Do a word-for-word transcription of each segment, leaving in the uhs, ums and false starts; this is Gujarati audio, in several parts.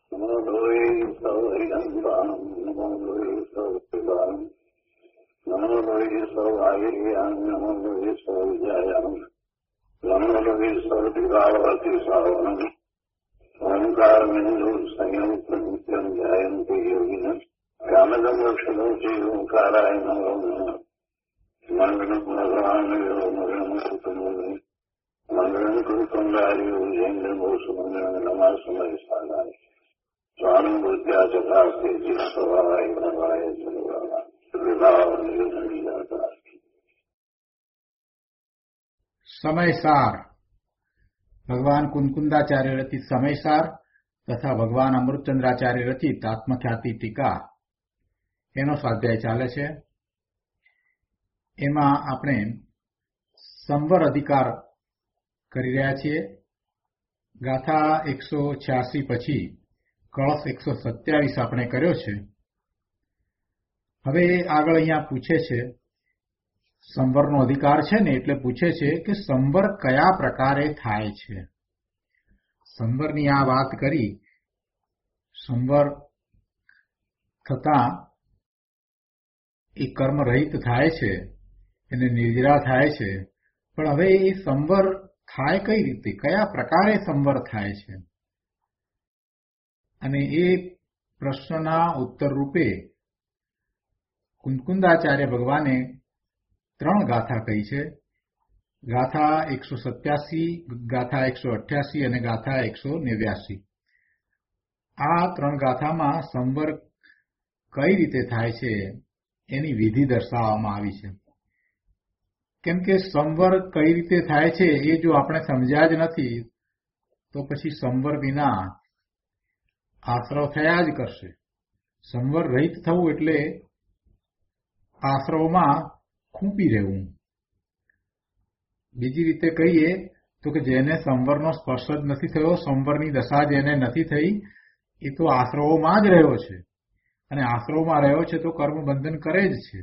નમો લોહી સૌ નમો લોહી સૌ નમો લોહી સૌ આયર્યામ નમો લોહી સૌ વિજયામ નમો લોહી સૌ દિવાવતી સાવનમ ઓંકાર બિંદુ સંયુક્ત નિત્યમ ધ્યાયંતિ યોગિન કામદમોક્ષદોષી ઓંકારાય નમો નમઃ મંગળમ ભગવાન યો મંગળમ કુટુંબે મંગળમ કુટુંબાર્યો જૈન્દ્રમોષ મંગળમ નમઃ સમય સાધાય સ્વામી બુદ્ધ્યા ચકાસ્તે જીસ્વાય ભવાય જલવાય સમયસાર ભગવાન કુંકુંદાચાર્ય રચિત સમયસાર તથા ભગવાન અમૃતચંદ્રાચાર્ય રચિત આત્મખ્યાતિ ટીકા એનો સ્વાધ્યાય ચાલે છે. એમાં આપણે સંવર અધિકાર કરી રહ્યા છીએ. ગાથા એકસો છ્યાસી પછી કળશ એકસો સત્યાવીસ આપણે કર્યો છે. હવે આગળ અહીંયા પૂછે છે, સંવરનો અધિકાર છે ને એટલે પૂછે છે કે સંવર કયા પ્રકારે થાય છે. સંવરની આ વાત કરી. સંવર થતા એ કર્મ રહિત થાય છે, એને નિર્જરા થાય છે. પણ હવે એ સંવર થાય કઈ રીતે, કયા પ્રકારે સંવર થાય છે, અને એ પ્રશ્નના ઉત્તર રૂપે કુંકુંદાચાર્ય ભગવાને ત્રણ ગાથા કહી છે. ગાથા એકસો સત્યાસી, ગાથા એકસો અઠ્યાસી અને ગાથા એકસો નેવ્યાસી. આ ત્રણ ગાથામાં સંવર કઈ રીતે થાય છે એની વિધિ દર્શાવવામાં આવી છે. કેમ કે સંવર કઈ રીતે થાય છે એ જો આપણે સમજ્યા જ નથી તો પછી સંવર વિના આશ્રવ થયા જ કરશે. સંવર રહિત થવું એટલે આશ્રવમાં ખૂંપી રહેવું. બીજી રીતે કહીએ તો કે જેને સંવરનો સ્પર્શ જ નથી થયો, સંવરની દશા જેને નથી થઈ, એ તો આશ્રવોમાં જ રહ્યો છે. અને આશ્રવમાં રહ્યો છે તો કર્મ બંધન કરે જ છે.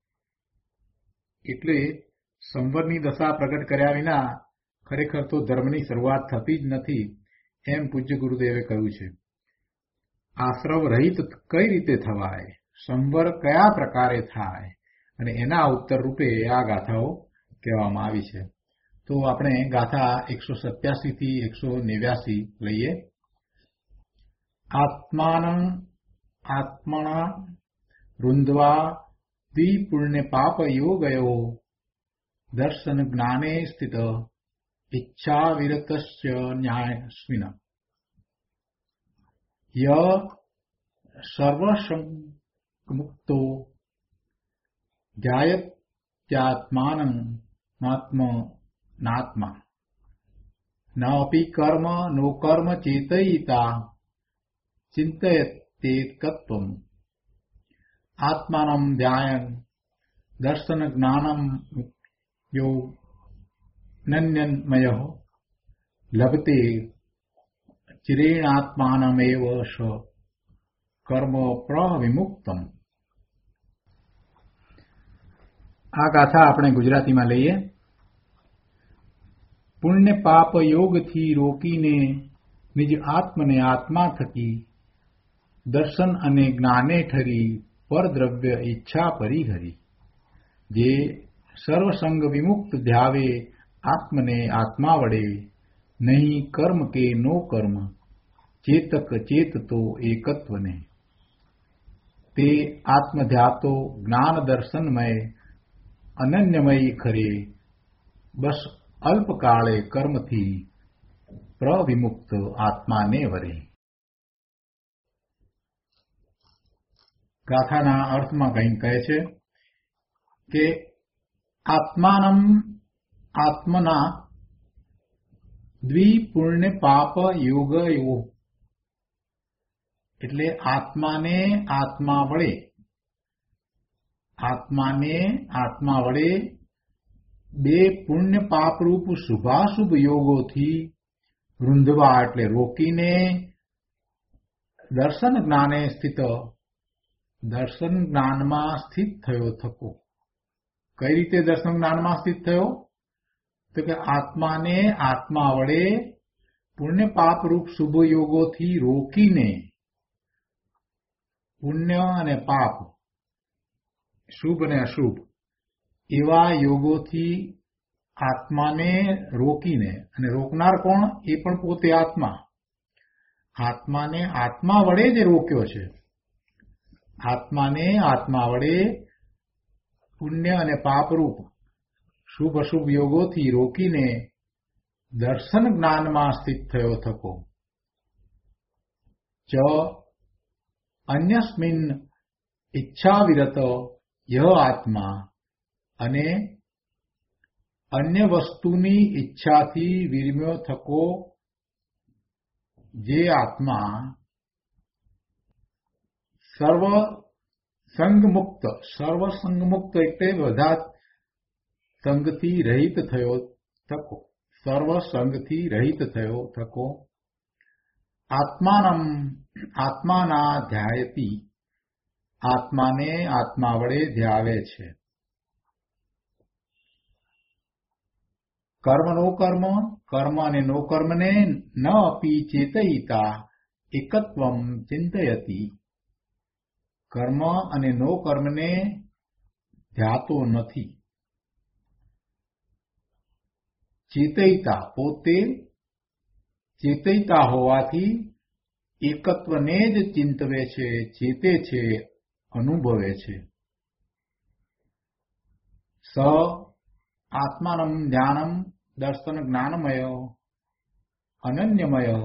એટલે સંવરની દશા પ્રગટ કર્યા વિના ખરેખર તો ધર્મની શરૂઆત થતી જ નથી, એમ પૂજ્ય ગુરુદેવે કહ્યું છે. આશ્રવ રહિત કઈ રીતે થવાય, સંવર કયા પ્રકારે થાય, અને એના ઉત્તર રૂપે આ ગાથાઓ કહેવામાં આવી છે. તો આપણે ગાથા એકસો સત્યાસી થી એકસો નેવ્યાસી લઈએ. આત્માનં આત્મણા રૂંધવા દ્વિપુણ્ય પાપ યોગયો દર્શન જ્ઞાને સ્થિત ઈચ્છા વિરતસ્ય ન્યાયસ્મિન ય સર્વસંગમુક્તો ધ્યાયત્યાત્માનં નાત્મનાત્મા ન અપી કર્મ નો કર્મ ચેતયિતા ચિંતયેત્તત્વમ આત્માનં ધ્યાયન દર્શન જ્ઞાનમ યો નન્યન્મયઃ લભતે ચિરેણાત્માનમેવ સ કર્મ પ્રવિમુક્તમ. આ ગાથા આપણે ગુજરાતીમાં લઈએ. પુણ્ય પાપ યોગથી રોકીને નિજ આત્મને આત્મા થકી દર્શન અને જ્ઞાને ઠરી પરદ્રવ્ય ઈચ્છા પરિહરી. જે સર્વસંગ વિમુક્ત ધ્યાવે આત્મને આત્મા વડે, નહીં કર્મ કે નો કર્મ ચેતક ચેતતો એકત્વને. તે આત્મધ્યાતો જ્ઞાન દર્શનમય અનન્યમય ખરે, બસ અલ્પકાળે કર્મથી પ્રવિમુક્ત આત્માને વરે. ગાથાના અર્થમાં કંઈક કહે છે કે આત્માનમ આત્મના દ્વિપુણ્ય પાપ યોગયો, એટલે આત્માને આત્મા વડે, આત્માને આત્મા વડે બે પુણ્ય પાપરૂપ શુભાશુભ યોગોથી રૂંધવા એટલે રોકીને દર્શન જ્ઞાને સ્થિત, દર્શન જ્ઞાનમાં સ્થિત થયો થકો. કઈ રીતે દર્શન જ્ઞાનમાં સ્થિત થયો? તો કે આત્માને આત્મા વડે પુણ્ય પાપ રૂપ શુભ યોગોથી રોકીને પુણ્ય અને પાપ, શુભ અને અશુભ એવા યોગોથી આત્માને રોકીને, અને રોકનાર કોણ? એ પણ પોતે આત્મા. આત્માને આત્મા વડે જ રોક્યો છે. આત્માને આત્મા વડે પુણ્ય અને પાપરૂપ શુભ અશુભ યોગોથી રોકીને દર્શન જ્ઞાનમાં સ્થિત થયો થકો. ચ અન્યસ્મિન ઈચ્છા વિરત યહ આત્મા, અને અન્ય વસ્તુની ઈચ્છાથી વિરમ્યો થકો જે આત્મા સર્વ સંગમુક્ત, સર્વ સંગમુક્ત એટલે બધા સંગથી રહિત થયો થકો, સર્વ સંગથી રહિત થયો થકો. આત્માનમ આત્માના ધ્યાયતી, આત્માને આત્મા વડે ધ્યાવે છે. કર્મ નો કર્મ, કર્મ અને નો કર્મને ન અપી ચેતયિતા એકત્વમ ચિંતયતી. કર્મ અને નો કર્મને ધ્યાતો નથી. ચેતયિતા પોતે ચેતયિતા હોવાથી એકત્વને જ ચિંતવે છે, ચેતે છે, અનુભવે છે. સ આત્માનમ જ્ઞાનમ દર્શન જ્ઞાનમય અનન્યમય,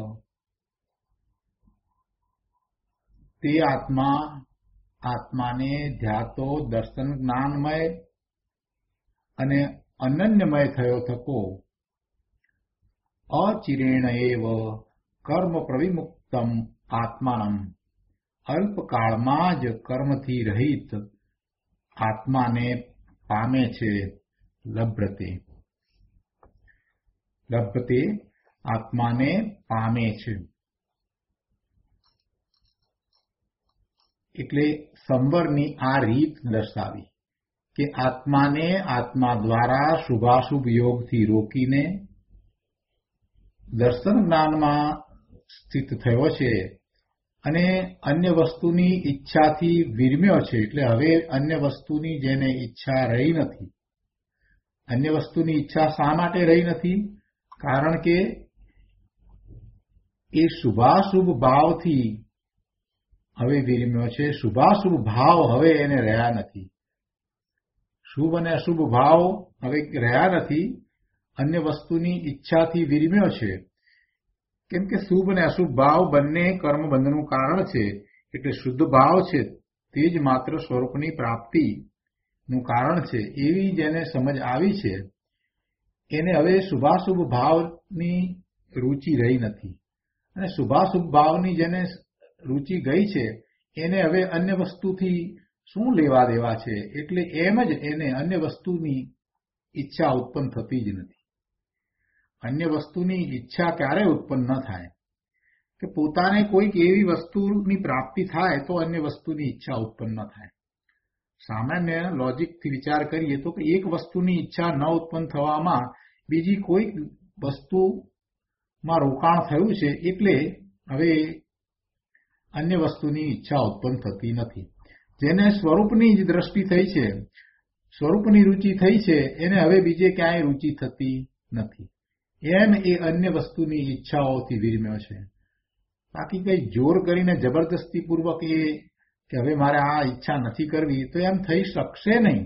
તે આત્મા આત્માને ધ્યાતો દર્શન જ્ઞાનમય અને અનન્યમય થયો થકો. અચિરેણ એવ કર્મ પ્રવિમુક્તમ આત્માનમ, અલ્પકાળમાં જ કર્મથી રહિત આત્માને પામે છે. લભ્યતે લભ્યતે આત્માને પામે છે. એટલે સંવરની આ રીત દર્શાવી કે આત્માને આત્મા દ્વારા શુભાશુભ યોગથી રોકીને દર્શન જ્ઞાનમાં સ્થિત થયો છે, અને અન્ય વસ્તુની ઈચ્છાથી વિરમ્યો છે. એટલે હવે અન્ય વસ્તુની જેને ઈચ્છા રહી નથી. અન્ય વસ્તુની ઈચ્છા શા માટે રહી નથી? કારણ કે એ શુભાશુભ ભાવથી હવે વિરમ્યો છે. શુભાશુભ ભાવ હવે એને રહ્યા નથી. શુભ અને અશુભ ભાવ હવે રહ્યા નથી. અન્ય વસ્તુની ઈચ્છાથી વિરમ્યો છે. કેમ કે શુભ અને અશુભ ભાવ બંને કર્મબંધનું કારણ છે. એટલે શુદ્ધ ભાવ છે તે જ માત્ર સ્વરૂપની પ્રાપ્તિનું કારણ છે. એવી જેને સમજ આવી છે એને હવે શુભાશુભ ભાવની રુચિ રહી નથી. અને શુભાશુભ ભાવની જેને રુચિ ગઈ છે એને હવે અન્ય વસ્તુથી શું લેવા દેવા છે? એટલે એમ જ એને અન્ય વસ્તુની ઈચ્છા ઉત્પન્ન થતી જ નથી. અન્ય વસ્તુની ઈચ્છા ક્યારે ઉત્પન્ન ન થાય કે પોતાને કોઈક એવી વસ્તુની પ્રાપ્તિ થાય તો અન્ય વસ્તુની ઈચ્છા ઉત્પન્ન ન થાય. સામાન્ય લોજિકથી વિચાર કરીએ તો એક વસ્તુની ઈચ્છા ન ઉત્પન્ન થવામાં બીજી કોઈક વસ્તુમાં રોકાણ થયું છે, એટલે હવે અન્ય વસ્તુની ઈચ્છા ઉત્પન્ન થતી નથી. જેને સ્વરૂપની જ દ્રષ્ટિ થઈ છે, સ્વરૂપની રુચિ થઈ છે, એને હવે બીજે ક્યાંય રુચિ થતી નથી. એમ એ અન્ય વસ્તુની ઈચ્છાઓથી વિરમ્યો છે. બાકી કઈ જોર કરીને જબરદસ્તીપૂર્વક એ કે હવે મારે આ ઈચ્છા નથી કરવી તો એમ થઈ શકશે નહીં.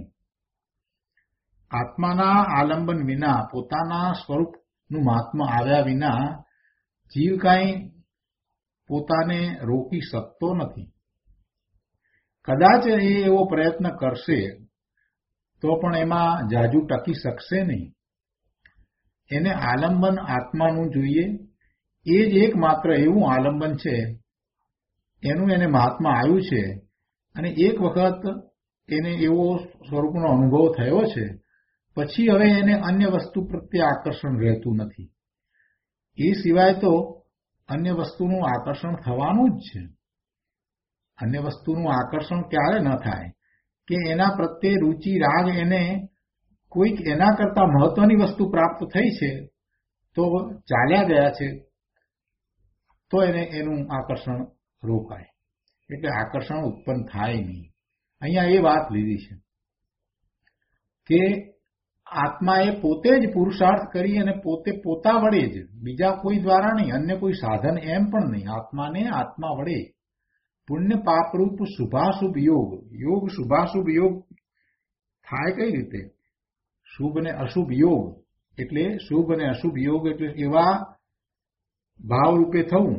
આત્માના આલંબન વિના, પોતાના સ્વરૂપનું મહાત્મ્ય આવ્યા વિના જીવ કાંઈ પોતાને રોકી શકતો નથી. કદાચ એ એવો પ્રયત્ન કરશે તો પણ એમાં જાજુ ટકી શકશે નહીં. એને આલંબન આત્માનું જોઈએ. એ જ એકમાત્ર એવું આલંબન છે, એનું એને મહાત્મા આવ્યું છે, અને એક વખત એને એવો સ્વરૂપનો અનુભવ થયો છે પછી હવે એને અન્ય વસ્તુ પ્રત્યે આકર્ષણ રહેતું નથી. એ સિવાય તો અન્ય વસ્તુનું આકર્ષણ થવાનું જ છે. અન્ય વસ્તુનું આકર્ષણ ક્યારે ન થાય કે એના પ્રત્યે રુચિ રાગ એને કોઈક એના કરતા મહત્વની વસ્તુ પ્રાપ્ત થઈ છે તો ચાલ્યા ગયા છે તો એને એનું આકર્ષણ રોકાય. એટલે આકર્ષણ ઉત્પન્ન થાય નહીં. અહીંયા એ વાત લીધી છે કે આત્માએ પોતે જ પુરુષાર્થ કરી અને પોતે પોતા વડે જ, બીજા કોઈ દ્વારા નહીં, અન્ય કોઈ સાધન એમ પણ નહીં, આત્માને આત્મા વડે પુણ્ય પાપરૂપ શુભાશુભ યોગ, યોગ શુભાશુભ યોગ થાય કઈ રીતે? શુભ અને અશુભ યોગ એટલે શુભ અને અશુભ યોગ એટલે એવા ભાવરૂપે થવું,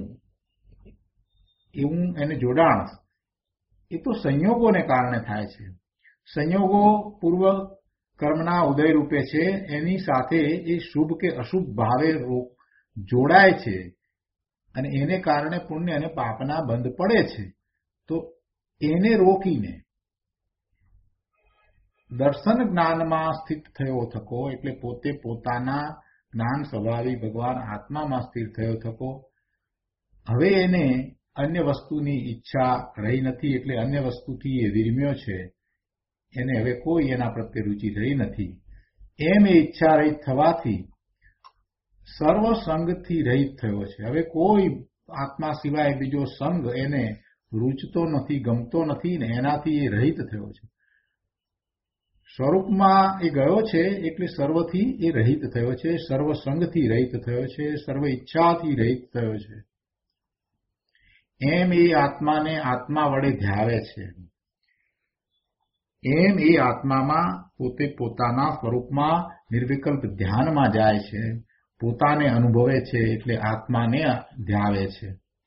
એવું એને જોડાણ, એ તો સંયોગોને કારણે થાય છે. સંયોગો પૂર્વ કર્મના ઉદય રૂપે છે, એની સાથે એ શુભ કે અશુભ ભાવે જોડાય છે અને એને કારણે પુણ્ય અને પાપના બંધ પડે છે. તો એને રોકીને દર્શન જ્ઞાનમાં સ્થિત થયો થકો એટલે પોતે પોતાના જ્ઞાન સ્વભાવી ભગવાન આત્મામાં સ્થિર થયો થકો. હવે એને અન્ય વસ્તુની ઈચ્છા રહી નથી, એટલે અન્ય વસ્તુથી એ વિરમ્યો છે, એને હવે કોઈ એના પ્રત્યે રુચિ રહી નથી. એમ એ ઈચ્છા રહિત થવાથી સર્વ સંગથી રહિત થયો છે. હવે કોઈ આત્મા સિવાય બીજો સંગ એને રૂચતો નથી, ગમતો નથી ને એનાથી એ રહિત થયો છે. સ્વરૂપમાં એ ગયો છે એટલે સર્વથી એ રહિત થયો છે, સર્વ સંગથી રહિત થયો છે, સર્વ ઈચ્છાથી રહિત થયો છે. એમ એ આત્માને આત્મા વડે ધ્યાવે છે. એમ એ આત્મામાં પોતે પોતાના સ્વરૂપમાં નિર્વિકલ્પ ધ્યાનમાં જાય છે, પોતાને અનુભવે છે એટલે આત્માને ધ્યાવે છે.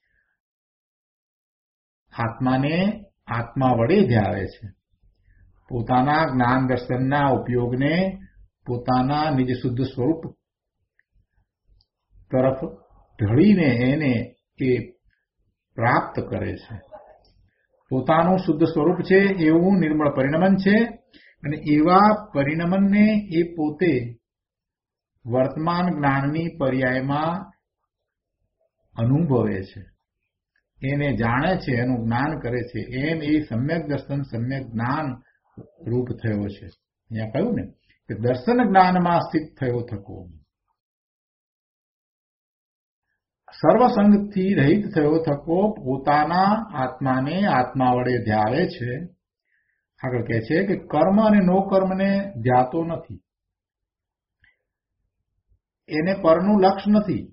આત્માને આત્મા વડે ધ્યાવે છે. પોતાના જ્ઞાન દર્શનના ઉપયોગને પોતાના નિજ શુદ્ધ સ્વરૂપ તરફ ઢળીને એને એ પ્રાપ્ત કરે છે. પોતાનું શુદ્ધ સ્વરૂપ છે એવું નિર્મળ પરિણમન છે અને એવા પરિણમનને એ પોતે વર્તમાન જ્ઞાનની પર્યાયમાં અનુભવે છે, એને જાણે છે, એનું જ્ઞાન કરે છે. એમ એ સમ્યક દર્શન સમ્યક જ્ઞાન રૂપ થયો છે. અહીંયા કહ્યું ને કે દર્શન જ્ઞાનમાં સ્થિત થયો થકો, સર્વસંગથી રહિત થયો થકો, પોતાના આત્માને આત્મા વડે ધ્યાવે છે. આગળ કહે છે કે કર્મ અને નો કર્મને ધ્યાતો નથી, એને પરનું લક્ષ નથી.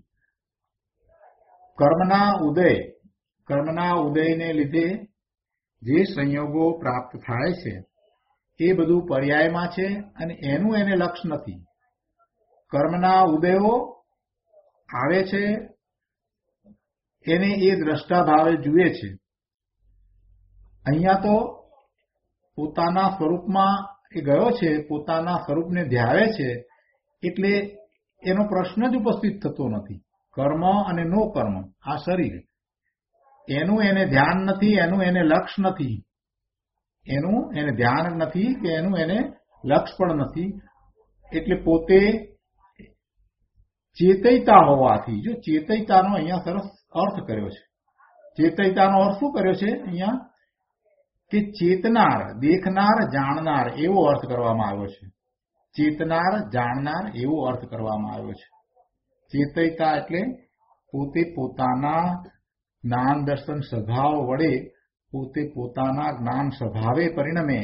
કર્મના ઉદય કર્મના ઉદયને લીધે જે સંયોગો પ્રાપ્ત થાય છે એ બધું પર્યાયમાં છે અને એનું એને લક્ષ નથી. કર્મના ઉદયો આવે છે એને એ દ્રષ્ટા ભાવે જુએ છે. અહીંયા તો પોતાના સ્વરૂપમાં એ ગયો છે, પોતાના સ્વરૂપને ધ્યાવે છે એટલે એનો પ્રશ્ન જ ઉપસ્થિત થતો નથી. કર્મ અને નો કર્મ, આ શરીર, એનું એને ધ્યાન નથી, એનું એને લક્ષ નથી, એનું એને ધ્યાન નથી કે એનું એને લક્ષ પણ નથી. એટલે પોતે ચેતયતા હોવાથી, જો ચેતયતાનો અહીંયા સરસ અર્થ કર્યો છે. ચેતયતાનો અર્થ શું કર્યો છે અહીંયા? કે ચેતનાર, દેખનાર, જાણનાર એવો અર્થ કરવામાં આવ્યો છે. ચેતનાર, જાણનાર એવો અર્થ કરવામાં આવ્યો છે. ચેતયતા એટલે પોતે પોતાના જ્ઞાન દર્શન સ્વભાવ વડે પોતે પોતાના જ્ઞાન સ્વભાવે પરિણમે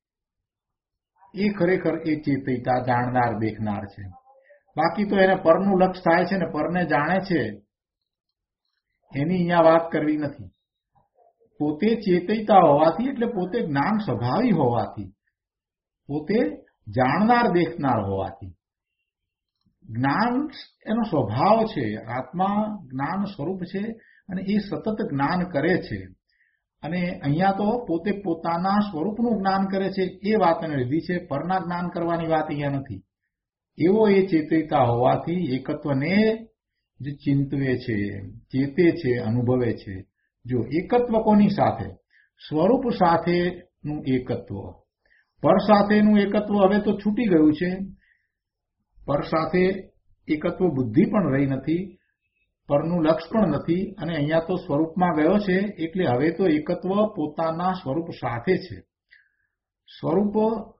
એ ખરેખર એ ચેતયતા જાણનાર દેખનાર છે. બાકી તો એને પરનું લક્ષ થાય છે ને પરને જાણે છે, એની અહીંયા વાત કરવી નથી. પોતે ચેતયતા હોવાથી એટલે પોતે જ્ઞાન સ્વભાવી હોવાથી, પોતે જાણનાર દેખનાર હોવાથી, જ્ઞાન એનો સ્વભાવ છે, આત્મા જ્ઞાન સ્વરૂપ છે અને એ સતત જ્ઞાન કરે છે. અને અહીંયા તો પોતે પોતાના સ્વરૂપનું જ્ઞાન કરે છે એ વાતને લીધી છે, પરના જ્ઞાન કરવાની વાત અહીંયા નથી. એવો એ ચેતયતા હોવાથી એકત્વને જ ચિંતવે છે, ચેતે છે, અનુભવે છે. જો એકત્વ કોની સાથે? સ્વરૂપ સાથેનું એકત્વ. પર સાથેનું એકત્વ હવે તો છૂટી ગયું છે. પર સાથે એકત્વ બુદ્ધિ પણ રહી નથી, પરનું લક્ષ પણ નથી અને અહીંયા તો સ્વરૂપમાં ગયો છે એટલે હવે તો એકત્વ પોતાના સ્વરૂપ સાથે છે. સ્વરૂપ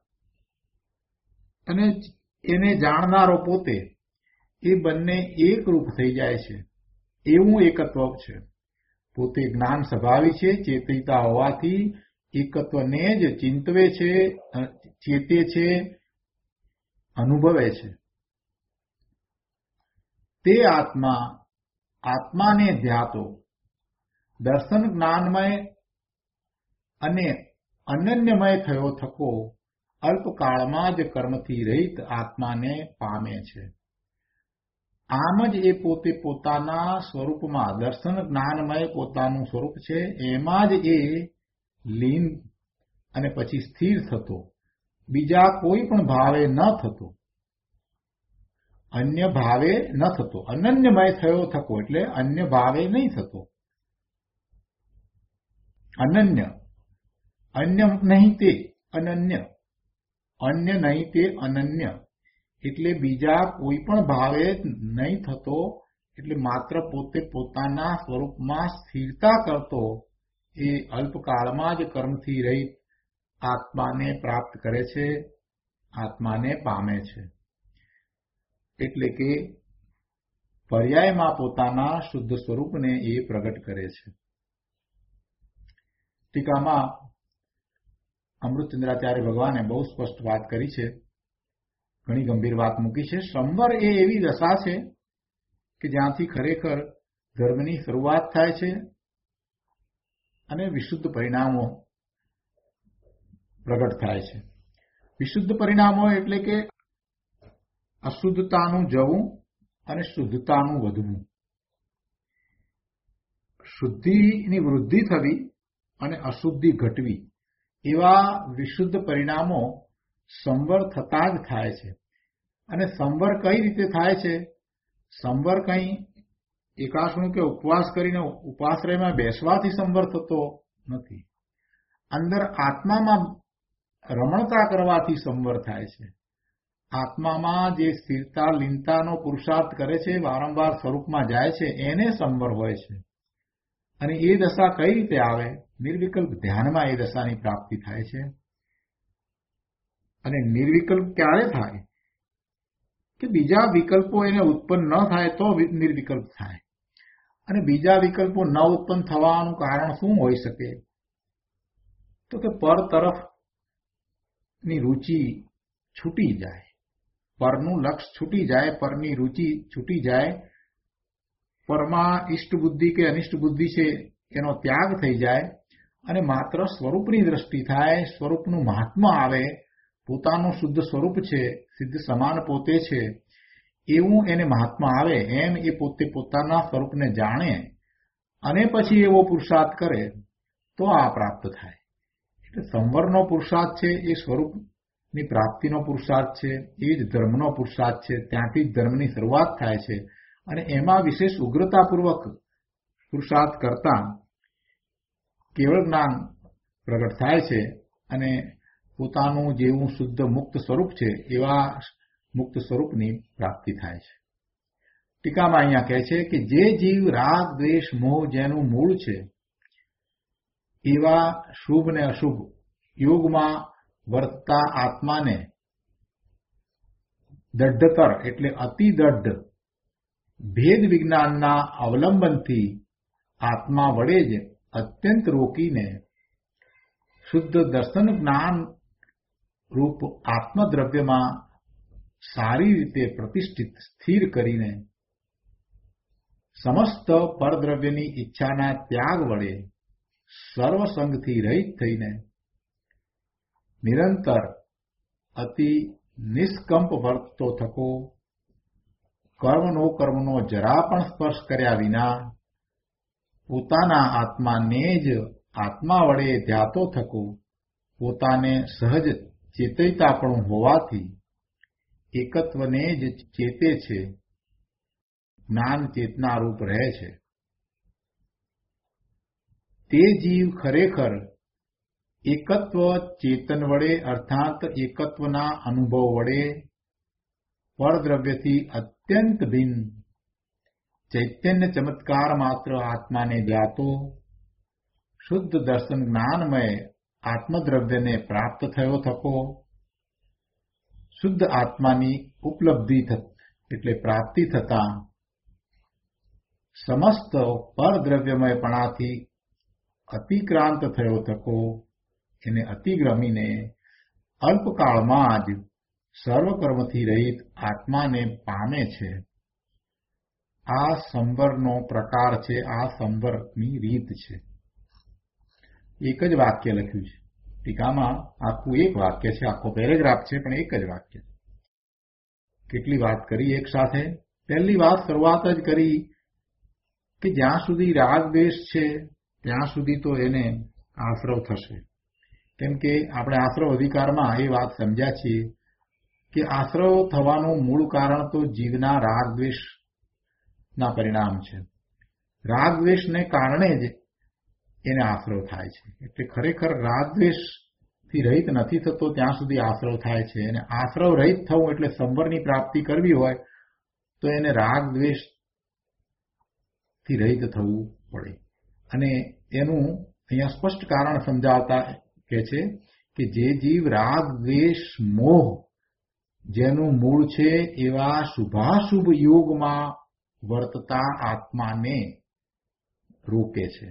અને એને જાણનારો પોતે એ બંને એક રૂપ થઈ જાય છે, એવું એકત્વ છે. પોતે જ્ઞાન સ્વભાવી છે, ચેતયિતા હોવાથી એકત્વને જ ચિંતવે છે, ચેતે છે, અનુભવે છે. તે આત્મા આત્માને ધ્યાતો દર્શન જ્ઞાનમય અને અનન્યમય થયો થકો અલ્પકાળમાં જ કર્મથી રહિત આત્માને પામે છે. આમ જ એ પોતે પોતાના સ્વરૂપમાં દર્શન જ્ઞાનમય પોતાનું સ્વરૂપ છે, એમાં જ એ લીન અને પછી સ્થિર થતો, બીજા કોઈ પણ ભાવે ન થતો, અન્ય ભાવે ન થતો. અનન્યમય થયો થકો એટલે અન્ય ભાવે નહીં થતો. અનન્ય, અન્ય નહીં તે અનન્ય, અન્ય નહીં તે અનન્ય એટલે બીજા કોઈ પણ ભાવે નહીં થતો. એટલે માત્ર પોતે પોતાના સ્વરૂપમાં સ્થિરતા કરતો એ અલ્પકાળમાં જ કર્મથી રહિત આત્માને પ્રાપ્ત કરે છે, આત્માને પામે છે. એટલે કે પર્યાયમાં પોતાના શુદ્ધ સ્વરૂપને એ પ્રગટ કરે છે. ટીકામાં અમૃતચંદ્રાચાર્ય ભગવાને બહુ સ્પષ્ટ વાત કરી છે, ઘણી ગંભીર વાત મૂકી છે. સંવર એ એવી દશા છે કે જ્યાંથી ખરેખર ધર્મની શરૂઆત થાય છે અને વિશુદ્ધ પરિણામો પ્રગટ થાય છે. વિશુદ્ધ પરિણામો એટલે કે અશુદ્ધતાનું જવું અને શુદ્ધતાનું વધવું, શુદ્ધિની વૃદ્ધિ થવી અને અશુદ્ધિ ઘટવી, એવા વિશુદ્ધ પરિણામો સંવર થતા જ થાય છે. અને સંવર કઈ રીતે થાય છે? સંવર કઈ એકાસણું કે ઉપવાસ કરીને ઉપાશ્રયમાં બેસવાથી સંવર થતો નથી. અંદર આત્મામાં રમણતા કરવાથી સંવર થાય છે. આત્મામાં જે સ્થિરતા લીનતાનો પુરુષાર્થ કરે છે, વારંવાર સ્વરૂપમાં જાય છે, એને સંવર હોય છે. અને એ દશા કઈ રીતે આવે? નિર્વિકલ્પ ધ્યાનમાં એ દશાની પ્રાપ્તિ થાય છે. અને નિર્વિકલ્પ ક્યારે થાય? કે બીજા વિકલ્પો એને ઉત્પન્ન ન થાય તો નિર્વિકલ્પ થાય. અને બીજા વિકલ્પો ન ઉત્પન્ન થવાનું કારણ શું હોઈ શકે? તો કે પર તરફની રુચિ છૂટી જાય, પરનું લક્ષ છૂટી જાય, પરની રુચિ છૂટી જાય, પરમાં ઇષ્ટ બુદ્ધિ કે અનિષ્ટ બુદ્ધિ છે એનો ત્યાગ થઈ જાય અને માત્ર સ્વરૂપની દ્રષ્ટિ થાય, સ્વરૂપનું મહાત્મા આવે, પોતાનું શુદ્ધ સ્વરૂપ છે, સિદ્ધ સમાન પોતે છે એવું એને મહાત્મા આવે, એમ એ પોતે પોતાના સ્વરૂપને જાણે અને પછી એવો પુરુષાર્થ કરે તો આ પ્રાપ્ત થાય. એટલે સંવરનો પુરુષાર્થ છે એ સ્વરૂપની પ્રાપ્તિનો પુરુષાર્થ છે, એ જ ધર્મનો પુરુષાર્થ છે. ત્યાંથી જ ધર્મની શરૂઆત થાય છે અને એમાં વિશેષ ઉગ્રતાપૂર્વક પુરુષાર્થ કરતા કેવળ જ્ઞાન પ્રગટ થાય છે અને પોતાનું જેવું શુદ્ધ મુક્ત સ્વરૂપ છે એવા મુક્ત સ્વરૂપની પ્રાપ્તિ થાય છે. ટીકામાં અહીંયા કહે છે કે જે જીવ રાગ દ્વેષ મોહ જેનું મૂળ છે એવા શુભ ને અશુભ યોગમાં વર્તતા આત્માને દઢતર એટલે અતિ દઢ ભેદ વિજ્ઞાનના અવલંબનથી આત્મા વડે જ અત્યંત રોકીને શુદ્ધ દર્શન જ્ઞાન રૂપ આત્મદ્રવ્યમાં સારી રીતે પ્રતિષ્ઠિત સ્થિર કરીને સમસ્ત પરદ્રવ્યની ઈચ્છાના ત્યાગ વડે સર્વસંગથી રહિત થઈને નિરંતર અતિ નિષ્કંપ વર્તતો થકો, કર્મનો કર્મનો જરા પણ સ્પર્શ કર્યા વિના પોતાના આત્માને જ આત્મા વડે ધ્યાતો થકો, પોતાને સહજ ચેતયતાપણું હોવાથી એકત્વને જ ચેતે છે, જ્ઞાન ચેતના રૂપ રહે છે. તે જીવ ખરેખર એકત્વ ચેતન વડે અર્થાત એકત્વના અનુભવ વડે પરદ્રવ્યથી અત્યંત ભિન્ન ચૈતન્ય ચમત્કાર માત્ર આત્માને જ્ઞાતો શુદ્ધ દર્શન જ્ઞાનમય આત્મદ્રવ્યને પ્રાપ્ત થયો થકો, શુદ્ધ આત્માની ઉપલબ્ધિ એટલે પ્રાપ્તિ થતા સમસ્ત પરદ્રવ્યમયપણાથી અતિક્રાંત થયો થકો એને અતિક્રમીને અલ્પકાળમાં જ સર્વકર્મથી રહિત આત્માને પામે છે. આ સંવરનો પ્રકાર છે, આ સંવરની રીત છે. એક જ વાક્ય લખ્યું છે ટીકામાં. આખું એક વાક્ય છે, આખો પેરેગ્રાફ છે, પણ એક જ વાક્ય. કેટલી વાત કરી એક સાથે. પહેલી વાત શરૂઆત જ કરી કે જ્યાં સુધી રાગ દ્વેષ છે ત્યાં સુધી તો એને આશ્રવ થશે. કેમ કે આપણે આશ્રવ અધિકારમાં એ વાત સમજ્યા છીએ કે આશ્રવ થવાનું મૂળ કારણ તો જીવના રાગ દ્વેષના પરિણામ છે. રાગ દ્વેષને કારણે જ એને આશ્રવ થાય છે. એટલે ખરેખર રાગ દ્વેષથી રહિત નથી થતો ત્યાં સુધી આશ્રવ થાય છે. અને આશ્રવ રહિત થવું એટલે સંવરની પ્રાપ્તિ કરવી હોય તો એને રાગ દ્વેષથી રહિત થવું પડે. અને એનું અહીંયા સ્પષ્ટ કારણ સમજાવતા કે છે કે જે જીવ રાગ દ્વેષ મોહ જેનું મૂળ છે એવા શુભાશુભ યોગમાં વર્તતા આત્માને રોકે છે.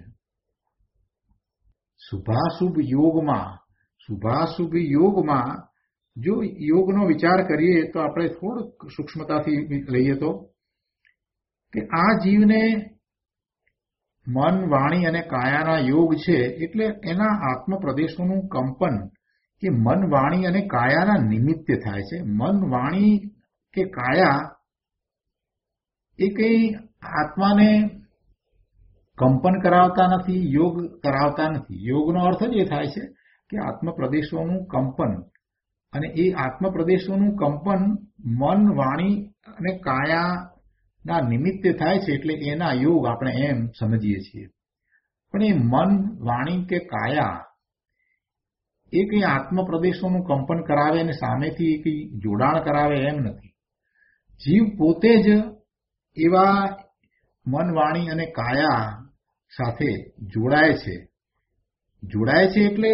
શુભાશુભ યોગમાં શુભાશુભ યોગમાં જો યોગનો વિચાર કરીએ તો આપણે થોડુંક સૂક્ષ્મતાથી લઈએ તો કે આ જીવને મન વાણી અને કાયાના યોગ છે એટલે એના આત્મ પ્રદેશોનું કંપન એ મન વાણી અને કાયાના નિમિત્તે થાય છે. મન વાણી કે કાયા એ કઈ આત્માને કંપન કરાવતા નથી, યોગ કરાવતા નથી. યોગનો અર્થ જ એ થાય છે કે આત્મ પ્રદેશોનું કંપન. અને એ આત્મ પ્રદેશોનું કંપન મન વાણી અને કાયાના નિમિત્તે થાય છે એટલે એના યોગ આપણે એમ સમજીએ છીએ. પણ એ મન વાણી કે કાયા એ કઈ આત્મ પ્રદેશોનું કંપન કરાવે અને સામેથી કઈ જોડાણ કરાવે એમ નથી. જીવ પોતે જ એવા મન વાણી અને કાયા સાથે જોડાય છે. જોડાય છે એટલે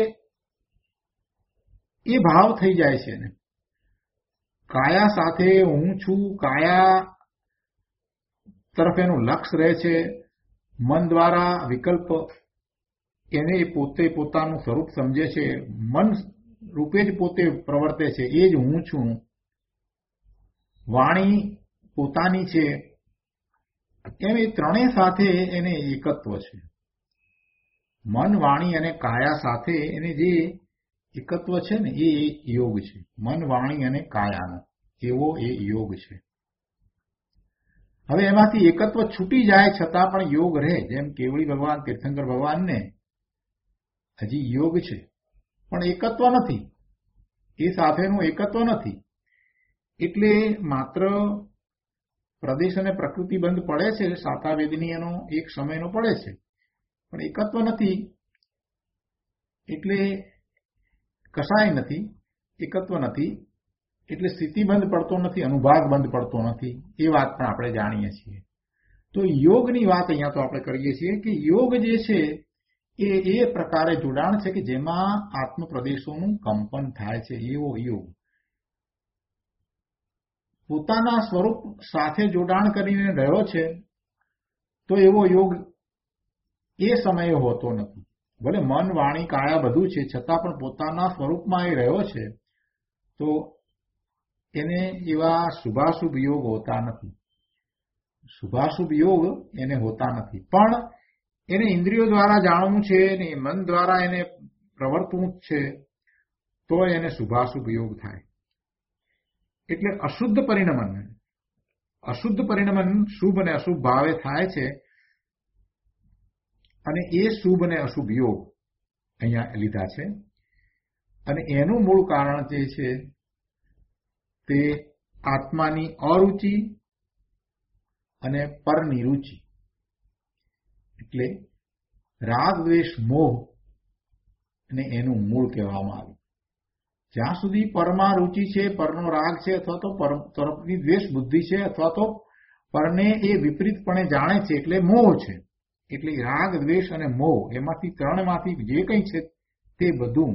એ ભાવ થઈ જાય છે ને. કાયા સાથે હું છું, કાયા તરફ એનું લક્ષ રહે છે. મન દ્વારા વિકલ્પ એને પોતે પોતાનું સ્વરૂપ સમજે છે. મન રૂપે જ પોતે પ્રવર્તે છે, એ જ હું છું. વાણી પોતાની છે. એમ એ ત્રણેય સાથે એને એકત્વ છે. મન વાણી અને કાયા સાથે એને જે એકત્વ છે ને એ યોગ છે. મન વાણી અને કાયાનો એવો એ યોગ છે. હવે એમાંથી એકત્વ છૂટી જાય છતાં પણ યોગ રહે. જેમ કેવળી ભગવાન તીર્થંકર ભગવાનને હજી યોગ છે પણ એકત્વ નથી, એ સાથેનું એકત્વ નથી. એટલે માત્ર પ્રદેશ અને પ્રકૃતિ બંધ પડે છે, સાતાવેદની એનો એક સમયનો પડે છે, પણ એકત્વ નથી. એટલે કશાય નથી, એકત્વ નથી. એટલે સ્થિતિ બંધ પડતો નથી, અનુભાગ બંધ પડતો નથી. એ વાત પણ આપણે જાણીએ છીએ. તો યોગની વાત અહીંયા તો આપણે કરીએ છીએ કે યોગ જે છે એ એ પ્રકારે જોડાણ છે કે જેમાં આત્મ પ્રદેશોનું કંપન થાય છે. એવો યોગ પોતાના સ્વરૂપ સાથે જોડાણ કરીને રહ્યો છે તો એવો યોગ એ સમયે હોતો નથી. ભલે મન વાણી કાયા બધું છે છતાં પણ પોતાના સ્વરૂપમાં એ રહ્યો છે તો એને એવા શુભાશુભ યોગ હોતા નથી. શુભાશુભ યોગ એને હોતા નથી. પણ એને ઇન્દ્રિયો દ્વારા જાણવું છે ને મન દ્વારા એને પ્રવર્તવું છે તો એને શુભાશુભ યોગ થાય. એટલે અશુદ્ધ પરિણમન અશુદ્ધ પરિણમન શુભ અને અશુભ ભાવે થાય છે. અને એ શુભ અને અશુભ યોગ અહીંયા લીધા છે. અને એનું મૂળ કારણ જે છે તે આત્માની અરુચિ અને પરની રુચિ. એટલે રાગ દ્વેષ મોહ અને એનું મૂળ કહેવામાં આવ્યું. જ્યાં સુધી પરમાં રુચિ છે, પરનો રાગ છે, અથવા તો પર તરફની દ્વેષ બુદ્ધિ છે, અથવા તો પરને એ વિપરીતપણે જાણે છે એટલે મોહ છે. એટલે રાગ દ્વેષ અને મોહ એમાંથી ત્રણમાંથી જે કંઈ છે તે બધું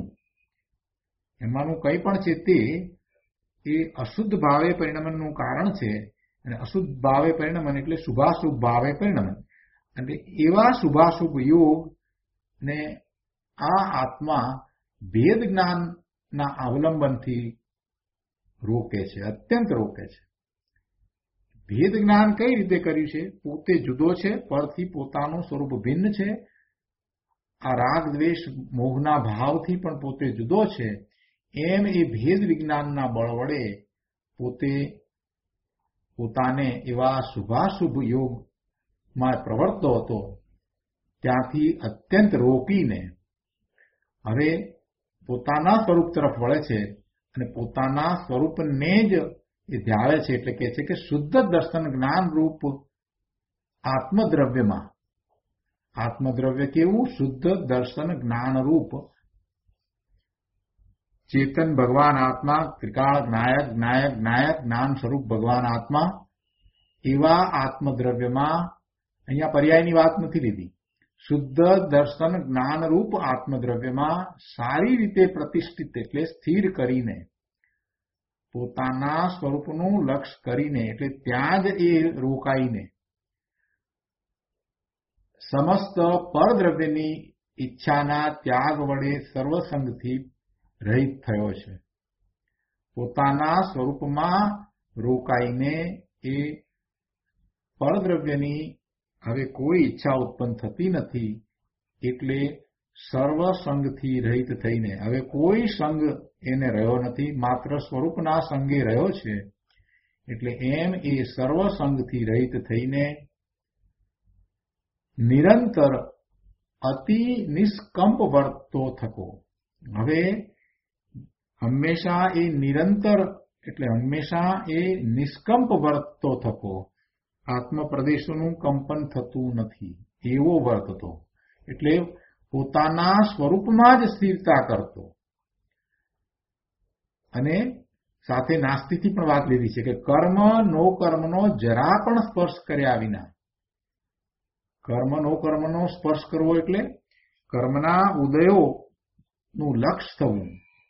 એમાંનું કંઈ પણ છે તે એ અશુદ્ધ ભાવે પરિણમનનું કારણ છે. અને અશુદ્ધ ભાવે પરિણમન એટલે શુભાશુભ ભાવે પરિણમન. અને એવા શુભાશુભ યોગ ને આ આત્મા ભેદ જ્ઞાનના અવલંબનથી રોકે છે, અત્યંત રોકે છે. ભેદ જ્ઞાન કઈ રીતે કર્યું છે? પોતે જુદો છે, પરથી પોતાનું સ્વરૂપ ભિન્ન છે. આ રાગ દ્વેષ મોહના ભાવથી પણ પોતે જુદો છે. એમ એ ભેદ વિજ્ઞાનના બળ વડે પોતે પોતાને એવા શુભાશુભ યોગમાં પ્રવર્તતો હતો. ત્યાંથી અત્યંત રોકીને હવે પોતાના સ્વરૂપ તરફ વળે છે અને પોતાના સ્વરૂપને જ એ ધ્યાવે છે. એટલે કહે છે કે શુદ્ધ દર્શન જ્ઞાન રૂપ આત્મદ્રવ્યમાં, આત્મદ્રવ્ય કેવું? શુદ્ધ દર્શન જ્ઞાન રૂપ ચેતન ભગવાન આત્મા, ત્રિકાળ જ્ઞાયક જ્ઞાયક જ્ઞાયક જ્ઞાન સ્વરૂપ ભગવાન આત્મા, એવા આત્મદ્રવ્યમાં, અહીંયા પર્યાયની વાત નથી લીધી, શુદ્ધ દર્શન જ્ઞાન રૂપ આત્મદ્રવ્યમાં સારી રીતે પ્રતિષ્ઠિત એટલે સ્થિર કરીને પોતાના સ્વરૂપનું લક્ષ્ય કરીને, એટલે ત્યાં જ એ રોકાઈને સમસ્ત પરદ્રવ્યની ઈચ્છાના ત્યાગ વડે સર્વસંગથી રહિત થયો છે. પોતાના સ્વરૂપમાં રોકાઈને એ પરદ્રવ્યની હવે કોઈ ઈચ્છા ઉત્પન્ન થતી નથી. એટલે સર્વસંગથી રહિત થઈને હવે કોઈ સંગ એને રહ્યો નથી, માત્ર સ્વરૂપના સંગે રહ્યો છે. એટલે એમ એ સર્વસંગથી રહિત થઈને નિરંતર અતિ નિષ્કંપ વર્તતો થકો. હવે હંમેશા એ નિરંતર એટલે હંમેશા એ નિષ્કંપ વર્તતો થકો. આત્મપ્રદેશોનું કંપન થતું નથી એવો વર્તતો. એટલે પોતાના સ્વરૂપમાં જ સ્થિરતા કરતો. અને સાથે નાસ્તિકથી પણ વાત લીધી છે કે કર્મ નો કર્મનો જરા પણ સ્પર્શ કર્યા વિના, કર્મ નો કર્મનો સ્પર્શ કરવો એટલે કર્મના ઉદયોનું લક્ષ્ય થવું.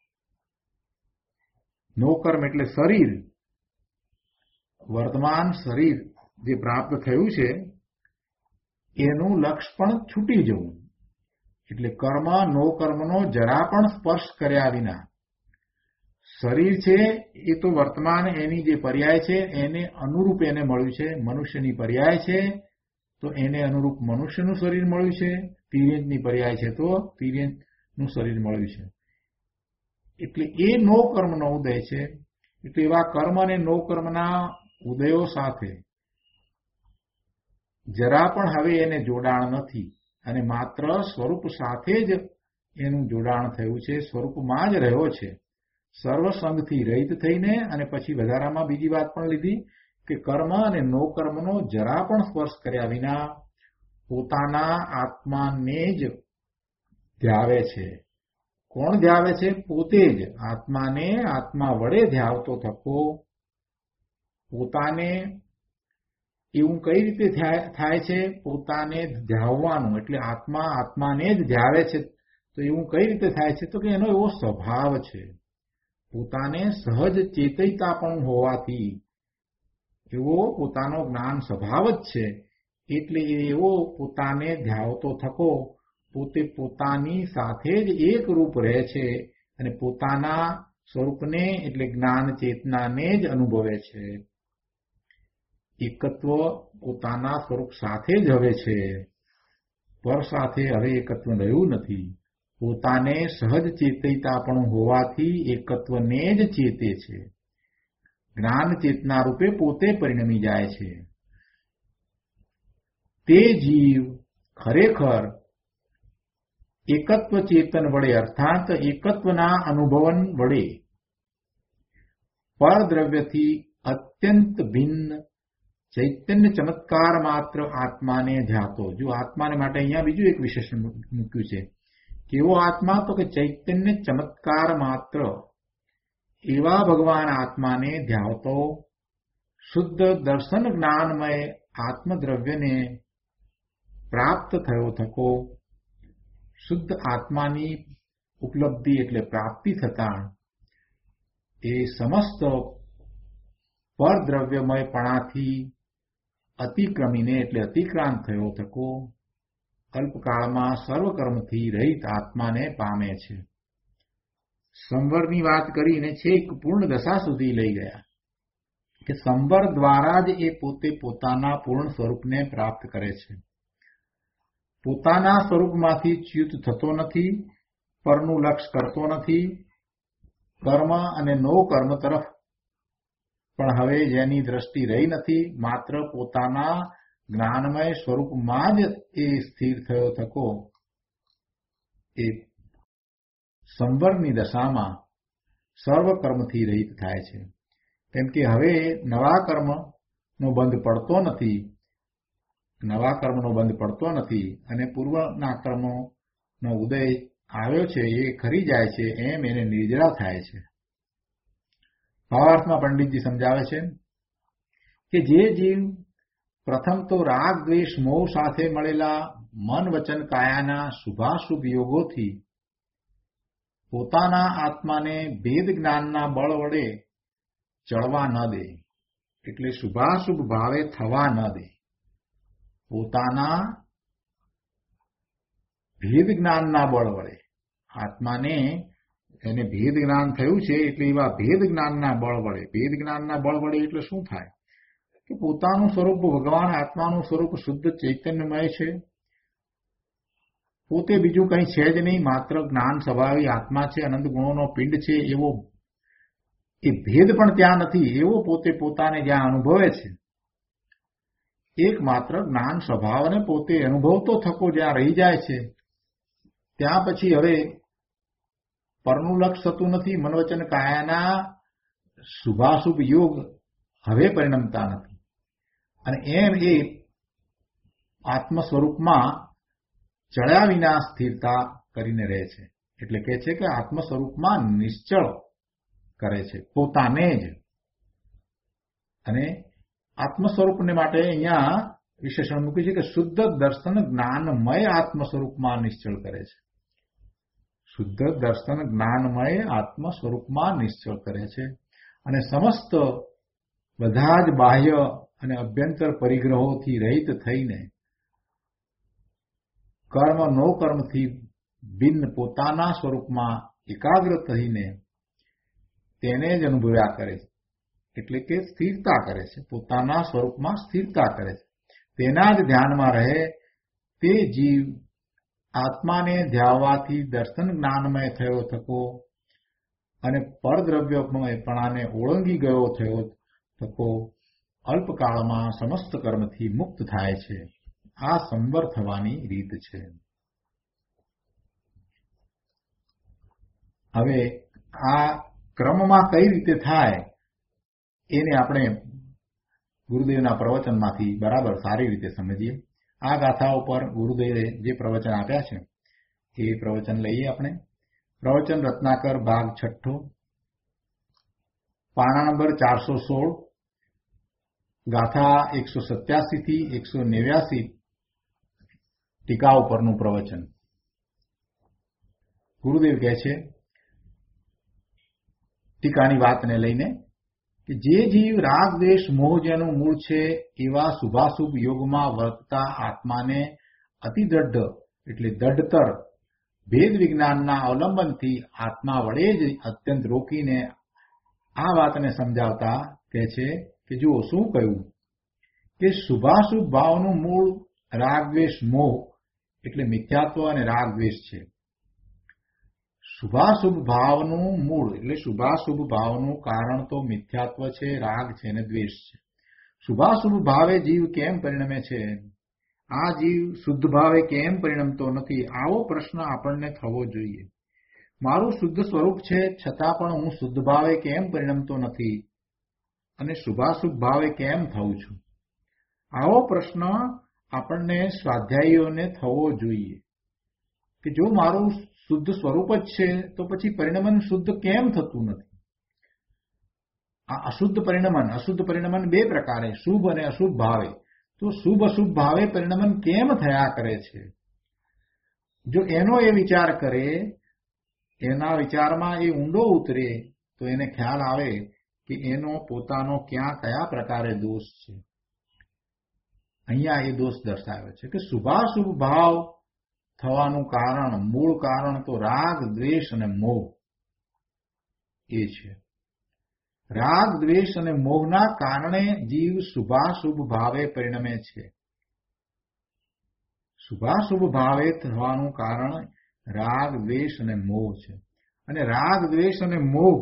નો કર્મ એટલે શરીર, વર્તમાન શરીર જે પ્રાપ્ત થયું છે એનું લક્ષ્ય પણ છૂટી જવું. એટલે કર્મ નો કર્મનો જરા પણ સ્પર્શ કર્યા વિના, શરીર છે એ તો વર્તમાન એની જે પર્યાય છે એને અનુરૂપ એને મળ્યું છે. મનુષ્યની પર્યાય છે તો એને અનુરૂપ મનુષ્યનું શરીર મળ્યું છે. તિર્યંતની પર્યાય છે તો તિર્યંતનું શરીર મળ્યું છે. એટલે એ નો કર્મનો ઉદય છે. એટલે એવા કર્મ અને નો કર્મના ઉદયો સાથે જરા પણ હવે એને જોડાણ નથી અને માત્ર સ્વરૂપ સાથે જ એનું જોડાણ થયું છે. સ્વરૂપમાં જ રહ્યો છે સર્વસંગથી રહિત થઈને. અને પછી વધારામાં બીજી વાત પણ લીધી કે કર્મ અને નો કર્મનો જરા પણ સ્પર્શ કર્યા વિના પોતાના આત્માને જ ધ્યાવે છે. કોણ ધ્યાવે છે? પોતે જ આત્માને આત્મા વડે ધ્યાવતો થકો. પોતાને એવું કઈ રીતે થાય છે? પોતાને ધ્યાવવાનું એટલે આત્મા આત્માને જ ધ્યાવે છે. તો એવું કઈ રીતે થાય છે? તો કે એનો એવો સ્વભાવ છે. પોતાને સહજ ચેતયતા પણ હોવાથી એવો પોતાનો જ્ઞાન સ્વભાવ જ છે. એટલે એવો પોતાને ધ્યાવતો થકો પોતે પોતાની સાથે જ એક રૂપ રહે છે અને પોતાના સ્વરૂપને એટલે જ્ઞાન ચેતનાને જ અનુભવે છે. એકત્વ પોતાના સ્વરૂપ સાથે જ હવે છે, પર સાથે હવે એકત્વ રહ્યું નથી. પોતાને સહજ ચેતયતા પણ હોવાથી એકત્વને જ ચેતે છે. જ્ઞાન ચેતના રૂપે પોતે પરિણમી જાય છે. તે જીવ ખરેખર એકત્વ ચેતન વડે અર્થાત એકત્વના અનુભવન વડે પરદ્રવ્યથી અત્યંત ભિન્ન ચૈતન્ય ચમત્કાર માત્ર આત્માને ધ્યાતો. જો આત્માને માટે અહીંયા બીજું એક વિશેષણ મૂક્યું છે. કેવો આત્મા? તો કે ચૈતન્ય ચમત્કાર માત્ર એવા ભગવાન આત્માને ધ્યાવતો શુદ્ધ દર્શન જ્ઞાનમય આત્મદ્રવ્યને પ્રાપ્ત થયો થકો. શુદ્ધ આત્માની ઉપલબ્ધિ એટલે પ્રાપ્તિ થતા એ સમસ્ત પરદ્રવ્યમયપણાથી અતિક્રમીને એટલે અતિક્રાંત થયો થકો અલ્પકાળમાં સર્વકર્મથી રહિત આત્માને પામે છે. સંવરની વાત કરીને છેક પૂર્ણ દશા સુધી લઈ ગયા કે સંવર દ્વારા જ એ પોતે પોતાના પૂર્ણ સ્વરૂપને પ્રાપ્ત કરે છે. પોતાના સ્વરૂપમાંથી ચ્યુત થતો નથી, પરનું લક્ષ કરતો નથી. કર્મ અને નો કર્મ તરફ પણ હવે જેની દ્રષ્ટિ રહી નથી, માત્ર પોતાના જ્ઞાનમય સ્વરૂપમાં જ એ સ્થિર થયો થકો એ સંવરની દશામાં સર્વ કર્મથી રહિત થાય છે. કેમ કે હવે નવા કર્મનો બંધ પડતો નથી, નવા કર્મનો બંધ પડતો નથી અને પૂર્વના કર્મનો ઉદય આવ્યો છે એ ખરી જાય છે, એમ એને નિર્જરા થાય છે. ભાવાર્થમાં પંડિતજી સમજાવે છે કે જે જીવ પ્રથમ તો રાગ દ્વેષ મોહ સાથે મળેલા મન વચન કાયાના શુભાશુભ યોગોથી પોતાના આત્માને ભેદ જ્ઞાનના બળ વડે ચડવા ન દે, એટલે શુભાશુભ ભાવે થવા ન દે. પોતાના ભેદ જ્ઞાનના બળ વડે આત્માને એને ભેદ જ્ઞાન થયું છે, એટલે એવા ભેદ જ્ઞાનના બળ વડે, ભેદ જ્ઞાનના બળ વડે એટલે શું થાય કે પોતાનું સ્વરૂપ ભગવાન આત્માનું સ્વરૂપ શુદ્ધ ચૈતન્યમય છે, પોતે બીજું કંઈ છે જ નહીં, માત્ર જ્ઞાન સ્વભાવી આત્મા છે, અનંત ગુણોનો પિંડ છે. એવો એ ભેદ પણ ત્યાં નથી, એવો પોતે પોતાને જ્યાં અનુભવે છે, એકમાત્ર જ્ઞાન સ્વભાવને પોતે અનુભવતો થકો જ્યાં રહી જાય છે, ત્યાં પછી હવે પરનું લક્ષ થતું નથી. મનવચન કાયાના શુભાશુભ યોગ હવે પરિણમતા નથી અને એમ એ આત્મ સ્વરૂપમાં ચડ્યા વિના સ્થિરતા કરીને રહે છે. એટલે કહે છે કે આત્મ સ્વરૂપમાં નિશ્ચળ કરે છે પોતાને જ. અને આત્મ સ્વરૂપને માટે અહીંયા વિશેષણ મૂક્યું છે કે શુદ્ધ દર્શન જ્ઞાનમય આત્મ સ્વરૂપમાં નિશ્ચળ કરે છે. શુદ્ધ દર્શન જ્ઞાનમય આત્મ સ્વરૂપમાં નિશ્ચળ કરે છે અને સમસ્ત બધા જ બાહ્ય અને અભ્યંતર પરિગ્રહોથી રહિત થઈને કર્મ નો કર્મથી ભિન્ન પોતાના સ્વરૂપમાં એકાગ્ર થઈને તેને જ અનુભવ્યા કરે છે. એટલે કે સ્થિરતા કરે છે, પોતાના સ્વરૂપમાં સ્થિરતા કરે છે, તેના જ ધ્યાનમાં રહે તે જીવ આત્માને ધ્યાવવાથી દર્શન જ્ઞાનમય થયો થકો અને પરદ્રવ્યમયપણાને ઓળંગી ગયો થયો થકો અલ્પકાળમાં સમસ્ત કર્મથી મુક્ત થાય છે. આ સંવર થવાની રીત છે. હવે આ ક્રમમાં કઈ રીતે થાય એને આપણે ગુરુદેવના પ્રવચનમાંથી બરાબર સારી રીતે સમજીએ. આ ગાથા ઉપર ગુરુદેવે જે પ્રવચન આપ્યા છે એ પ્રવચન લઈએ આપણે. પ્રવચન રત્નાકર ભાગ છઠ્ઠો, પાના નંબર ચારસો સોળ, ગાથા એકસો સત્યાસી થી એકસો નેવ્યાસી ટીકા ઉપરનું પ્રવચન. ગુરુદેવ કહે છે ટીકાની વાતને લઈને કે જે જીવ રાગ દ્વેષ મોહ જેનું મૂળ છે એવા શુભાશુભ યોગમાં વર્તતા આત્માને અતિ દ્રઢ એટલે દઢતર ભેદ વિજ્ઞાનના અવલંબનથી આત્મા વડે જ અત્યંત રોકીને આ વાતને સમજાવતા કહે છે કે જુઓ શું કહ્યું કે શુભાશુભ ભાવનું મૂળ રાગ દ્વેષ મોહ એટલે મિથ્યાત્વ અને રાગ દ્વેષ છે. શુભાશુભ ભાવનું મૂળ એટલે શુભાશુભ ભાવનું કારણ તો મિથ્યાત્વ છે, રાગ છે અને દ્વેષ છે. શુભાશુભ ભાવે જીવ કેમ પરિણમે છે? આ જીવ શુદ્ધ ભાવે કેમ પરિણમતો નથી? આવો પ્રશ્ન આપણને થવો જોઈએ. મારું શુદ્ધ સ્વરૂપ છે છતાં પણ હું શુદ્ધ ભાવે કેમ પરિણમતો નથી અને શુભાશુભ ભાવે કેમ થઉં છું? આવો પ્રશ્ન આપણને સ્વાધ્યાયીઓને થવો જોઈએ કે જો મારું શુદ્ધ સ્વરૂપ જ છે તો પછી પરિણમન શુદ્ધ કેમ થતું નથી? આ અશુદ્ધ પરિણમન, અશુદ્ધ પરિણમન બે પ્રકારે, શુભ અને અશુભ ભાવે. તો શુભ અશુભ ભાવે પરિણમન કેમ થયા કરે છે? જો એનો એ વિચાર કરે, એના વિચારમાં એ ઊંડો ઉતરે તો એને ખ્યાલ આવે કે એનો પોતાનો ક્યાં કયા પ્રકારે દોષ છે. અહીંયા એ દોષ દર્શાવ્યો છે કે શુભાશુભ ભાવ થવાનું કારણ, મૂળ કારણ તો રાગ, દ્વેષ અને મોહ એ છે. રાગ, દ્વેષ અને મોહના કારણે જીવ શુભાશુભ ભાવે પરિણમે છે. શુભાશુભ ભાવે થવાનું કારણ રાગ, દ્વેષ અને મોહ છે. અને રાગ, દ્વેષ અને મોહ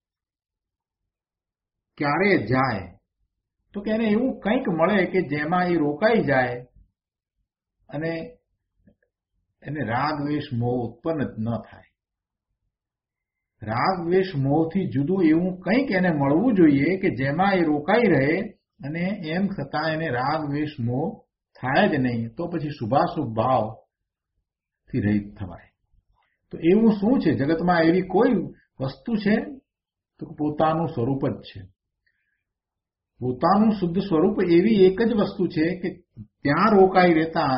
ક્યારે જાય તો કે એને એવું કંઈક મળે કે જેમાં એ રોકાઈ જાય અને એને રાગ, દ્વેષ, મોહ ઉત્પન્ન ન થાય. રાગ, દ્વેષ, મોહથી જુદું એવું કંઈક એને મળવું જોઈએ કે જેમાં એ રોકાઈ રહે અને એમ છતાં એને રાગ, દ્વેષ, મોહ થાય જ નહીં, તો પછી શુભાશુભ ભાવથી રહિત થવાય. તો એવું શું છે જગતમાં? એવી કોઈ વસ્તુ છે તો પોતાનું સ્વરૂપ જ છે. પોતાનું શુદ્ધ સ્વરૂપ એવી એક જ વસ્તુ છે કે ત્યાં રોકાઈ રહેતા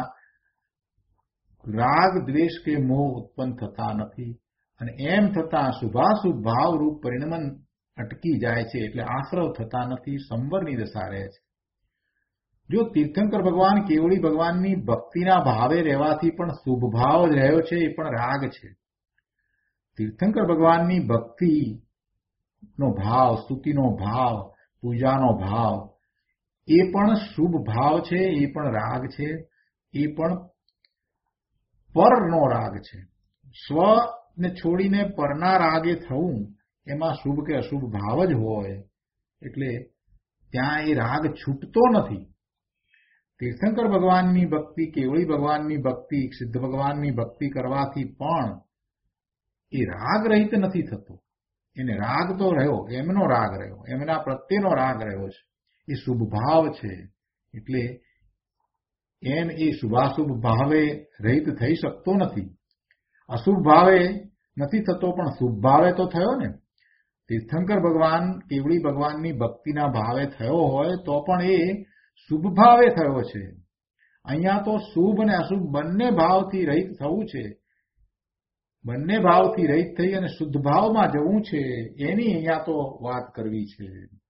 રાગ, દ્વેષ કે મોહ ઉત્પન્ન થતા નથી અને એમ થતા શુભાશુભ ભાવરૂપ પરિણમન અટકી જાય છે, એટલે આશ્રવ થતા નથી, સંવરની દશા રહે છે. જો તીર્થંકર ભગવાન કેવળી ભગવાનની ભક્તિના ભાવે રહેવાથી પણ શુભ ભાવ જ રહ્યો છે, એ પણ રાગ છે. તીર્થંકર ભગવાનની ભક્તિનો ભાવ, સ્તુતિનો ભાવ, પૂજાનો ભાવ એ પણ શુભ ભાવ છે, એ પણ રાગ છે, એ પણ પરનો રાગ છે. સ્વને છોડીને પરના રાગે થવું એમાં શુભ કે અશુભ ભાવ જ હોય, એટલે ત્યાં એ રાગ છૂટતો નથી. તીર્થંકર ભગવાનની ભક્તિ, કેવળી ભગવાનની ભક્તિ, સિદ્ધ ભગવાનની ભક્તિ કરવાથી પણ એ રાગ રહિત નથી થતો. એને રાગ તો રહ્યો, એમનો રાગ રહ્યો, એમના પ્રત્યેનો રાગ રહ્યો છે, એ શુભ ભાવ છે. એટલે એમ એ શુભાશુભ ભાવે રહિત થઈ શકતો નથી. અશુભ ભાવે નથી થતો પણ શુભ ભાવે તો થયો ને. તીર્થંકર ભગવાન કેવળી ભગવાનની ભક્તિના ભાવે થયો હોય તો પણ એ શુભ ભાવે થયો છે. અહીંયા તો શુભ અને અશુભ બંને ભાવથી રહિત થવું છે. બંને ભાવથી રહિત થઈ અને શુદ્ધ ભાવમાં જવું છે, એની અહીંયા તો વાત કરવી છે.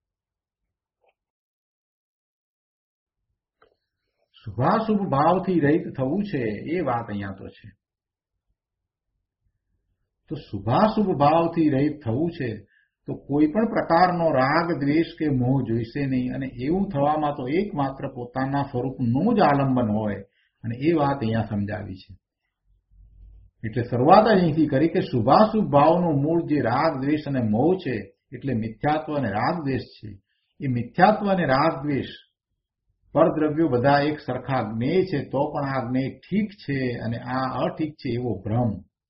શુભાશુભ ભાવથી રહિત થવું છે એ વાત અહીંયા તો છે. તો શુભાશુભ ભાવથી રહિત થવું છે તો કોઈ પણ પ્રકારનો રાગ, દ્વેષ કે મોહ જોઈશે નહીં, અને એવું થવામાં તો એકમાત્ર પોતાના સ્વરૂપનું જ આલંબન હોય, અને એ વાત અહીંયા સમજાવી છે. એટલે શરૂઆત અહીંથી કરી કે શુભાશુભ ભાવનું મૂળ જે રાગ, દ્વેષ અને મોહ છે, એટલે મિથ્યાત્વ અને રાગ, દ્વેષ છે. એ મિથ્યાત્વ અને રાગ, દ્વેષ પરદ્રવ્યો બધા એક સરખા જ્ઞેય છે, તો પણ આ જ્ઞેય ઠીક છે અને આ અઠીક છે એવો ભ્રમ,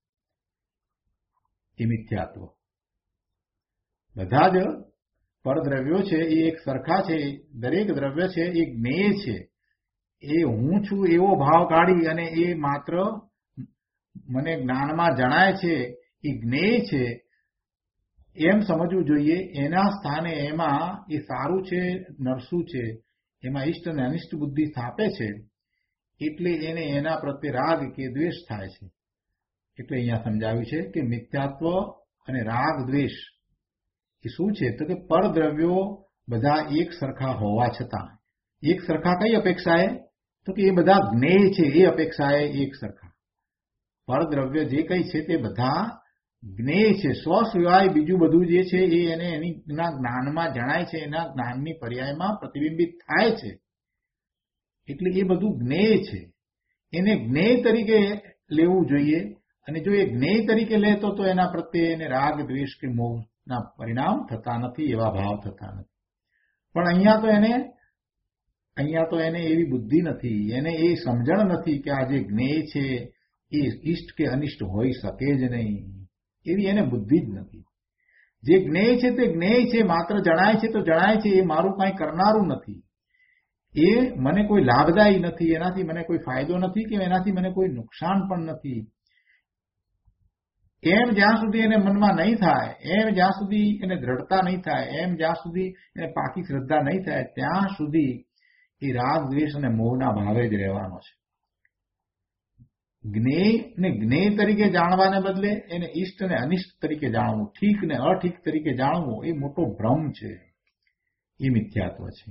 એ મિથ્યાત્વ. બધા જ પરદ્રવ્યો છે એ એક સરખા છે, દરેક દ્રવ્ય છે એ જ્ઞેય છે. એ હું છું એવો ભાવ કાઢી અને એ માત્ર મને જ્ઞાનમાં જણાય છે, એ જ્ઞેય છે એમ સમજવું જોઈએ. એના સ્થાને એમાં એ સારું છે, નરસું છે, એમાં ઇષ્ટ અને અનિષ્ટ બુદ્ધિ સ્થાપે છે, એટલે એને એના પ્રત્યે રાગ કે દ્વેષ થાય છે. એટલે અહીંયા સમજાવ્યું છે કે મિથ્યાત્વ અને રાગ, દ્વેષ એ શું છે તો કે પરદ્રવ્યો બધા એક સરખા હોવા છતાં, એક સરખા કઈ અપેક્ષાએ તો કે એ બધા જ્ઞેય છે એ અપેક્ષાએ એક સરખા. પરદ્રવ્ય જે કઈ છે તે બધા જ્ઞેય છે, સ્વ સિવાય બીજું બધું જે છે એ એને એના જ્ઞાનમાં જણાય છે, એના જ્ઞાનની પર્યાયમાં પ્રતિબિંબિત થાય છે, એટલે એ બધું જ્ઞેય છે. એને જ્ઞેય તરીકે લેવું જોઈએ, અને જો એ જ્ઞેય તરીકે લેતો તો એના પ્રત્યે એને રાગ, દ્વેષ કે મોહના પરિણામ થતા નથી, એવા ભાવ થતા નથી. પણ અહીંયા તો એને અહીંયા તો એને એવી બુદ્ધિ નથી, એને એ સમજણ નથી કે આ જે જ્ઞેય છે એ ઇષ્ટ કે અનિષ્ટ હોઈ શકે જ નહીં, એવી એને બુદ્ધિ જ નથી. જે જ્ઞેય છે તે જ્ઞેય છે, માત્ર જણાય છે તો જણાય છે, એ મારું કાંઈ કરનારું નથી, એ મને કોઈ લાભદાયી નથી, એનાથી મને કોઈ ફાયદો નથી કે એનાથી મને કોઈ નુકસાન પણ નથી. એમ જ્યાં સુધી એને મનમાં નહીં થાય, એમ જ્યાં સુધી એને દ્રઢતા નહીં થાય, એમ જ્યાં સુધી એને પાકી શ્રદ્ધા નહીં થાય, ત્યાં સુધી એ રાગ, દ્વેષ અને મોહના ભાવે જ રહેવાનો છે. જ્ઞેયને જ્ઞેય તરીકે જાણવાને બદલે એને ઇષ્ટ અને અનિષ્ટ તરીકે જાણવું, ઠીક ને અઠીક તરીકે જાણવું એ મોટો ભ્રમ છે. એ મિથ્યાત્વ છે.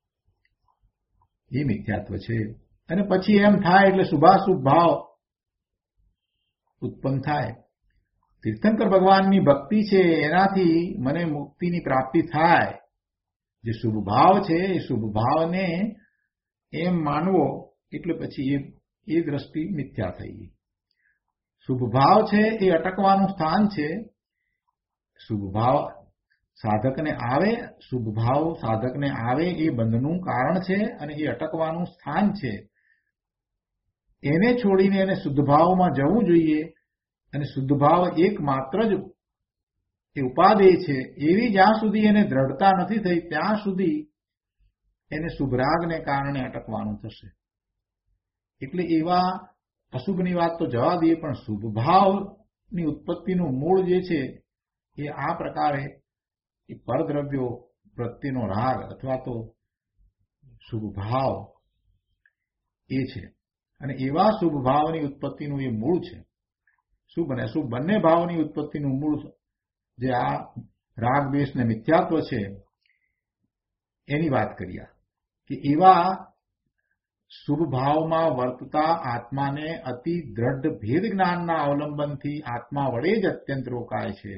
એ મિથ્યાત્વ છે. અને પછી એમ થાય એટલે શુભાશુભ ભાવ ઉત્પન્ન થાય. તીર્થંકર ભગવાનની ભક્તિ છે એનાથી મને મુક્તિની પ્રાપ્તિ થાય. જે શુભ ભાવ છે એ શુભ ભાવને એમ માનવો એટલે પછી એ એ દ્રષ્ટિ મિથ્યા થઈ ગઈ. શુભ ભાવ છે એ અટકવાનું સ્થાન છે. શુભ ભાવ સાધકને આવે, શુભ ભાવ સાધકને આવે એ બંધનું કારણ છે અને એ અટકવાનું સ્થાન છે. એને છોડીને એને શુદ્ધ ભાવમાં જવું જોઈએ. અને શુદ્ધ ભાવ એક માત્ર જ એ ઉપાદેય છે. એવી જ્યાં સુધી એને દ્રઢતા નથી થઈ ત્યાં સુધી એને શુભ રાગને કારણે અટકવાનું થશે. એટલે એવા અશુભની વાત તો જવા દઈએ, પણ શુભ ભાવની ઉત્પત્તિનું મૂળ જે છે એ આ પ્રકારે એ પરદ્રવ્યો પ્રત્યેનો રાગ અથવા તો શુભ ભાવ એ છે. અને એવા શુભ ભાવની ઉત્પત્તિનું એ મૂળ છે. શુભ અને અશુભ બંને ભાવની ઉત્પત્તિનું મૂળ જે આ રાગ દ્વેષ ને મિથ્યાત્વ છે એની વાત કરીએ કે એવા શુભ ભાવમાં વર્તતા આત્માને અતિ દ્રઢ ભેદ જ્ઞાનના અવલંબનથી આત્મા વડે જ અત્યંત રોકાય છે.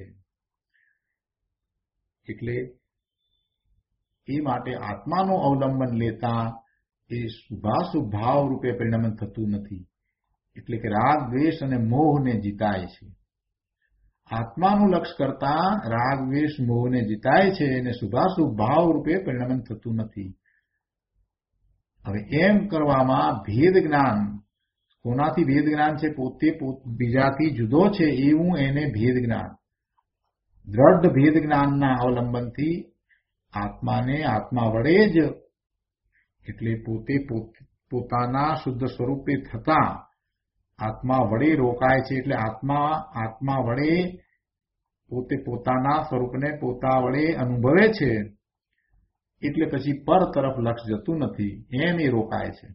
એટલે એ માટે આત્માનું અવલંબન લેતા એ શુભાશુભ ભાવ રૂપે પરિણમન થતું નથી. એટલે કે રાગ દ્વેષ અને મોહને જીતાય છે. આત્માનું લક્ષ્ય કરતા રાગ દ્વેષ મોહને જીતાય છે અને શુભાશુભ ભાવ રૂપે પરિણમન થતું નથી. હવે એમ કરવામાં ભેદ જ્ઞાન, કોનાથી ભેદ જ્ઞાન છે? પોતે બીજાથી જુદો છે એવું એને ભેદ જ્ઞાન. દ્રઢ ભેદ જ્ઞાનના અવલંબનથી આત્માને આત્મા વડે જ એટલે પોતે પોતાના શુદ્ધ સ્વરૂપે થતા આત્મા વડે રોકાય છે. એટલે આત્મા આત્મા વડે પોતે પોતાના સ્વરૂપને પોતા વડે અનુભવે છે. એટલે પછી પર તરફ લક્ષ જતું નથી, એમ એ રોકાય છે.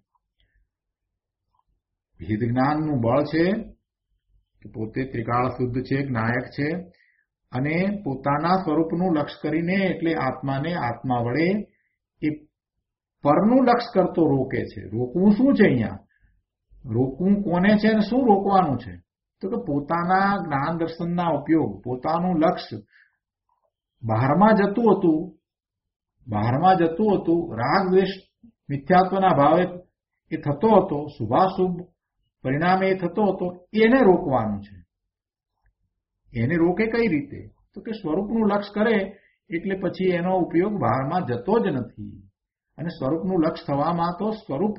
ભેદ જ્ઞાનનું બળ છે કે પોતે ત્રિકાળ શુદ્ધ છે, જ્ઞાયક છે અને પોતાના સ્વરૂપનું લક્ષ્ય કરીને એટલે આત્માને આત્મા વડે એ પરનું લક્ષ્ય કરતો રોકે છે. રોકવું શું છે? અહીંયા રોકવું કોને છે અને શું રોકવાનું છે? તો કે પોતાના જ્ઞાન દર્શનના ઉપયોગ, પોતાનું લક્ષ્ય બહારમાં જતું હતું બહારમાં જતું હતું રાગ દ્વેષ મિથ્યાત્વના ભાવે એ થતો હતો, શુભાશુભ પરિણામે એ થતો હતો, એને રોકવાનું છે. એને રોકે કઈ રીતે? તો કે સ્વરૂપનું લક્ષ્ય કરે એટલે પછી એનો ઉપયોગ બહારમાં જતો જ નથી. અને સ્વરૂપનું લક્ષ્ય થવામાં તો સ્વરૂપ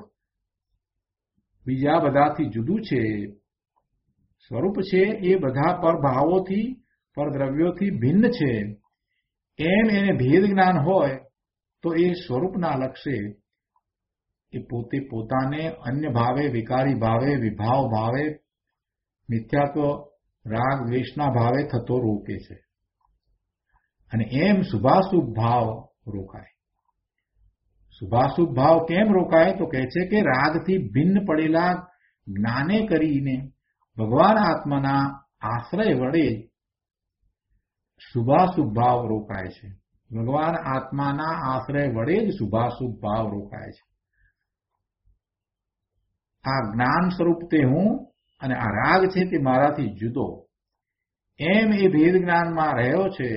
બીજા બધાથી જુદું છે. સ્વરૂપ છે એ બધા પરભાવોથી પરદ્રવ્યોથી ભિન્ન છે. એમ એને ભેદ જ્ઞાન હોય તો એ સ્વરૂપના લક્ષ્ય એ પોતે પોતાને અન્ય ભાવે, વિકારી ભાવે, વિભાવ ભાવે, મિથ્યાત્વ રાગ દ્વેષના ભાવે થતો રોકે છે. અને એમ શુભાશુભ ભાવ રોકાય. શુભાશુભ ભાવ કેમ રોકાય? તો કહે છે કે રાગથી ભિન્ન પડેલા જ્ઞાને કરીને ભગવાન આત્માના આશ્રય વડે શુભાશુભ ભાવ રોકાય છે. ભગવાન આત્માના આશ્રય વડે જ શુભાશુભ ભાવ રોકાય છે. આ જ્ઞાન સ્વરૂપ તે હું અને આ રાગ છે તે મારાથી જુદો, એમ એ ભેદ જ્ઞાનમાં રહ્યો છે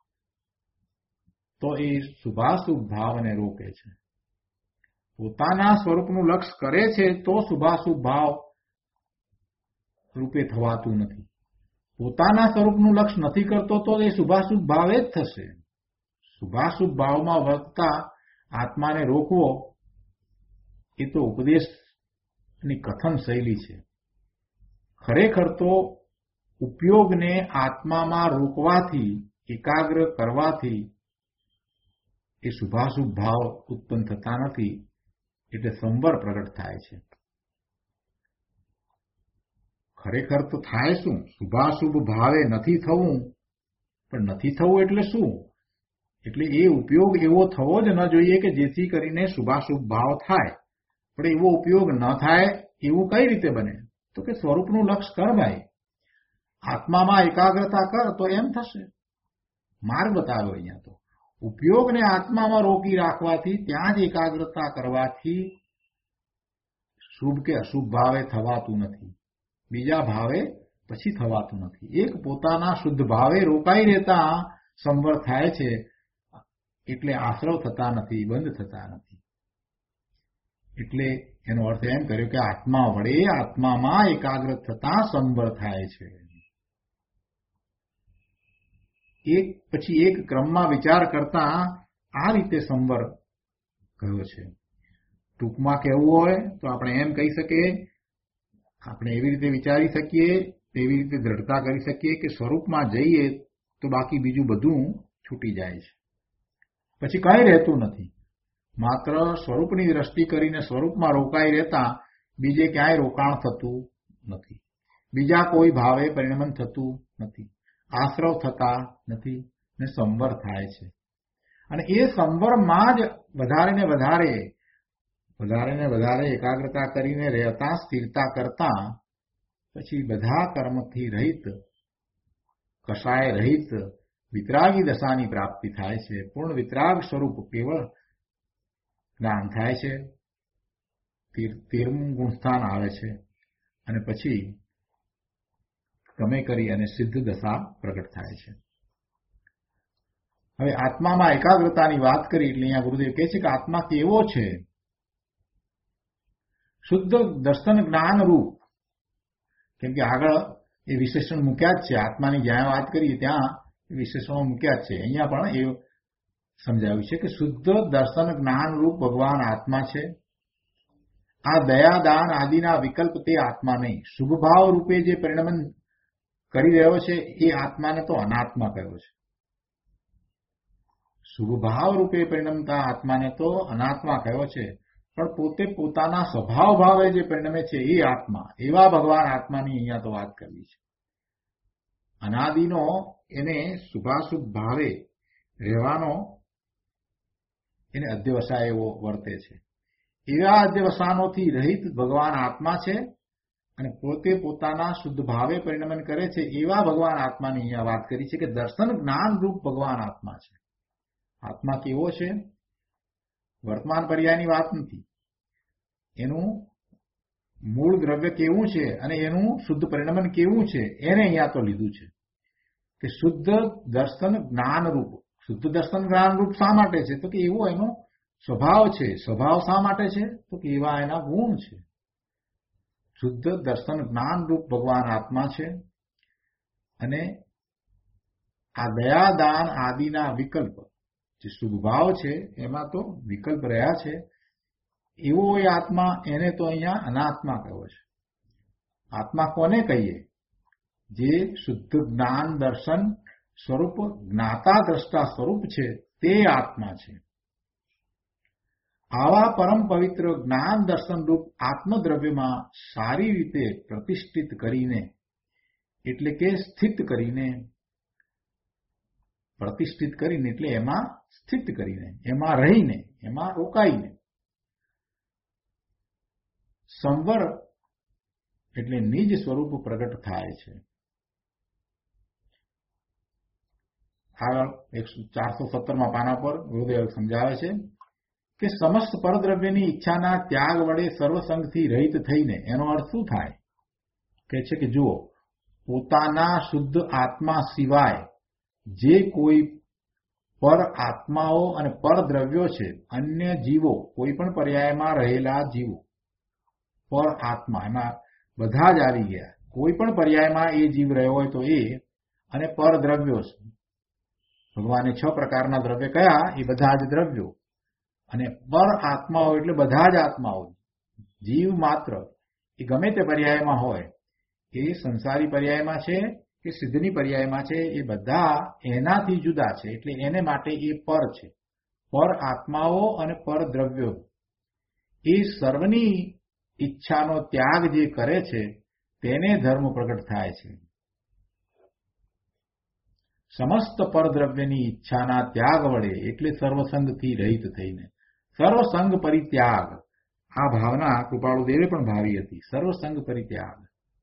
તો એ શુભાશુભ ભાવને રોકે છે. પોતાના સ્વરૂપનું લક્ષ્ય કરે છે તો શુભાશુભ ભાવ રૂપે થવાતું નથી. પોતાના સ્વરૂપનું લક્ષ્ય નથી કરતો તો એ શુભાશુભ ભાવે જ થશે. શુભાશુભ ભાવમાં વર્તતા આત્માને રોકવો એ તો ઉપદેશની કથન શૈલી છે. ખરેખર તો ઉપયોગને આત્મામાં રોકવાથી, એકાગ્ર કરવાથી એ શુભાશુભ ભાવ ઉત્પન્ન થતા નથી. એટલે સંવર પ્રગટ થાય છે. ખરેખર તો થાય શું? શુભાશુભ ભાવે નથી થવું. પણ નથી થવું એટલે શું? એટલે એ ઉપયોગ એવો થવો જ ન જોઈએ કે જેથી કરીને શુભાશુભ ભાવ થાય. પણ એવો ઉપયોગ ન થાય એવું કઈ રીતે બને? તો તો કે સ્વરૂપનું લક્ષ કર ભાઈ, આત્મામાં એકાગ્રતા કર તો એમ થશે. માર્ગ બતાવ્યો અહીંયા તો. ઉપયોગને આત્મામાં રોકી રાખવાથી, ત્યાં જ એકાગ્રતા કરવાથી શુભ કે અશુભ ભાવે થવાતું નથી, બીજા ભાવે પછી થવાતું નથી. એક પોતાના શુદ્ધ ભાવે રોકાઈ રહેતા સંવર થાય છે, એટલે આશ્રવ થતા નથી, બંધ થતા નથી. એટલે એનો અર્થ એમ કર્યો કે આત્મા વડે આત્મામાં એકાગ્ર થતા સંવર થાય છે. એક પછી એક ક્રમમાં વિચાર કરતા આ રીતે સંવર કહ્યો છે. ટૂંકમાં કહેવું હોય તો આપણે એમ કહી શકીએ, આપણે એવી રીતે વિચારી શકીએ, એવી રીતે દ્રઢતા કરી શકીએ કે સ્વરૂપમાં જઈએ તો બાકી બીજું બધું છૂટી જાય છે, પછી કંઈ રહેતું નથી. માત્ર સ્વરૂપની દ્રષ્ટિ કરીને સ્વરૂપમાં રોકાઈ રહેતા બીજે ક્યાંય રોકાણ થતું નથી, બીજા કોઈ ભાવે પરિણમન થતું નથી, આશ્રવ થતા નથી ને સંવર થાય છે. અને એ સંવરમાં જ વધારે ને વધારે વધારે ને વધારે એકાગ્રતા કરીને રહેતા, સ્થિરતા કરતા પછી બધા કર્મથી રહિત, કશાય રહિત વિતરાગી દશાની પ્રાપ્તિ થાય છે. પૂર્ણ વિતરાગ સ્વરૂપ કેવળ જ્ઞાન થાય છે, તેરમું ગુણસ્થાન આવે છે, અને પછી ગમે કરી અને સિદ્ધ દશા પ્રગટ થાય છે. હવે આત્મામાં એકાગ્રતાની વાત કરી એટલે અહીંયા ગુરુદેવ કહે છે કે આત્મા કેવો છે? શુદ્ધ દર્શન જ્ઞાન રૂપ. કેમ કે આગળ એ વિશેષણ મૂક્યા જ છે, આત્માની જ્યાં વાત કરીએ ત્યાં વિશેષણો મૂક્યા જ છે. અહીંયા પણ એ સમજાવ્યું છે કે શુદ્ધ દર્શન જ્ઞાન રૂપ ભગવાન આત્મા છે. આ દયા દાન આદિના વિકલ્પ તે આત્મા નહીં. શુભ ભાવ રૂપે જે પરિણમન કરી રહ્યો છે એ આત્માને તો અનાત્મા કહ્યો છે. શુભ ભાવ રૂપે પરિણમતા આત્માને તો અનાત્મા કહ્યો છે, પણ પોતે પોતાના સ્વભાવ ભાવે જે પરિણમે છે એ આત્મા, એવા ભગવાન આત્માની અહીંયા તો વાત કરવી છે. અનાદિનો એને શુભાશુભ ભાવે રહેવાનો એને અધ્યવસાય એવો વર્તે છે. એવા અધ્યવસાનોથી રહિત ભગવાન આત્મા છે, અને પોતે પોતાના શુદ્ધ ભાવે પરિણમન કરે છે એવા ભગવાન આત્માની અહીંયા વાત કરી છે કે દર્શન જ્ઞાન રૂપ ભગવાન આત્મા છે. આત્મા કેવો છે? વર્તમાન પર્યાયની વાત નથી, એનું મૂળ દ્રવ્ય કેવું છે અને એનું શુદ્ધ પરિણમન કેવું છે એને અહીંયા તો લીધું છે કે શુદ્ધ દર્શન જ્ઞાન રૂપ. શુદ્ધ દર્શન જ્ઞાન રૂપ શા માટે છે? તો કે એવો એનો સ્વભાવ છે. સ્વભાવ શા માટે છે? તો કે એવા એના ગુણ છે. શુદ્ધ દર્શન જ્ઞાન રૂપ ભગવાન આત્મા છે, અને આ દયા દાન આદિના વિકલ્પ જે શુભ ભાવ છે એમાં તો વિકલ્પ રહ્યા છે, એવો એ આત્મા, એને તો અહીંયા અનાત્મા કહ્યો છે. આત્મા કોને કહીએ? જે શુદ્ધ જ્ઞાન દર્શન સ્વરૂપ જ્ઞાતા દ્રષ્ટા સ્વરૂપ છે તે આત્મા છે. આવા પરમ પવિત્ર જ્ઞાન દર્શન રૂપ આત્મદ્રવ્યમાં સારી રીતે પ્રતિષ્ઠિત કરીને, એટલે કે સ્થિત કરીને, પ્રતિષ્ઠિત કરીને એટલે એમાં સ્થિત કરીને, એમાં રહીને, એમાં રોકાઈને, સંવર એટલે નિજ સ્વરૂપ પ્રગટ થાય છે. આગળ એકસો ચારસો સત્તરમાં પાના પર ગુરુદેવ સમજાવે છે કે સમસ્ત પરદ્રવ્યની ઈચ્છાના ત્યાગ વડે સર્વસંગથી રહિત થઈને, એનો અર્થ શું થાય? કે છે કે જુઓ, પોતાના શુદ્ધ આત્મા સિવાય જે કોઈ પર આત્માઓ અને પરદ્રવ્યો છે, અન્ય જીવો, કોઈ પણ પર્યાયમાં રહેલા જીવો, પર આત્મા એમાં બધા જ આવી ગયા. કોઈ પણ પર્યાયમાં એ જીવ રહ્યો હોય તો એ, અને પરદ્રવ્યો છે. ભગવાને છ પ્રકારના દ્રવ્ય કયા? એ બધા જ દ્રવ્યો. અને પર આત્માઓ એટલે બધા જ આત્માઓ, જીવ માત્ર, એ ગમે તે પર્યાયમાં હોય, એ સંસારી પર્યાયમાં છે કે સિદ્ધની પર્યાયમાં છે, એ બધા એનાથી જુદા છે, એટલે એને માટે એ પર છે. પર આત્માઓ અને પર દ્રવ્યો એ સર્વની ઈચ્છાનો ત્યાગ જે કરે છે તેને ધર્મ પ્રગટ થાય છે. સમસ્ત પરદ્રવ્યની ઈચ્છાના ત્યાગ વડે એટલે સર્વસંગથી રહિત થઈને, સર્વસંગ પરિત્યાગ, આ ભાવના કૃપાળુ દેવે પણ ભાવી હતી. સર્વસંગ પરિત્યાગ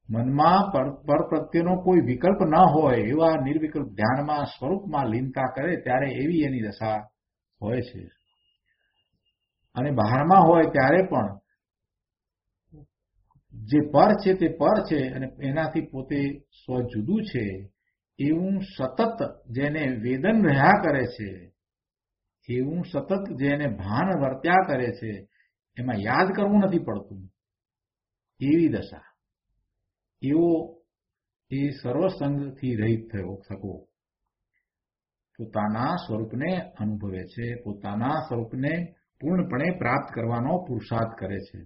મનમાં પર પર પ્રત્યેનો કોઈ વિકલ્પ ન હોય એવા નિર્વિકલ્પ ધ્યાનમાં સ્વરૂપમાં લીનતા કરે ત્યારે એવી એની દશા હોય છે. અને બહારમાં હોય ત્યારે પણ જે પર છે તે પર છે અને એનાથી પોતે સ્વ જુદું છે એવું સતત જેને વેદન રહ્યા કરે છે, એવું સતત જેને ભાન વર્ત્યા કરે છે, એમાં યાદ કરવું નથી પડતું એવી દશા, એવો એ સર્વસંગથી રહિત થયો થકો પોતાના સ્વરૂપને અનુભવે છે, પોતાના સ્વરૂપને પૂર્ણપણે પ્રાપ્ત કરવાનો પુરુષાર્થ કરે છે.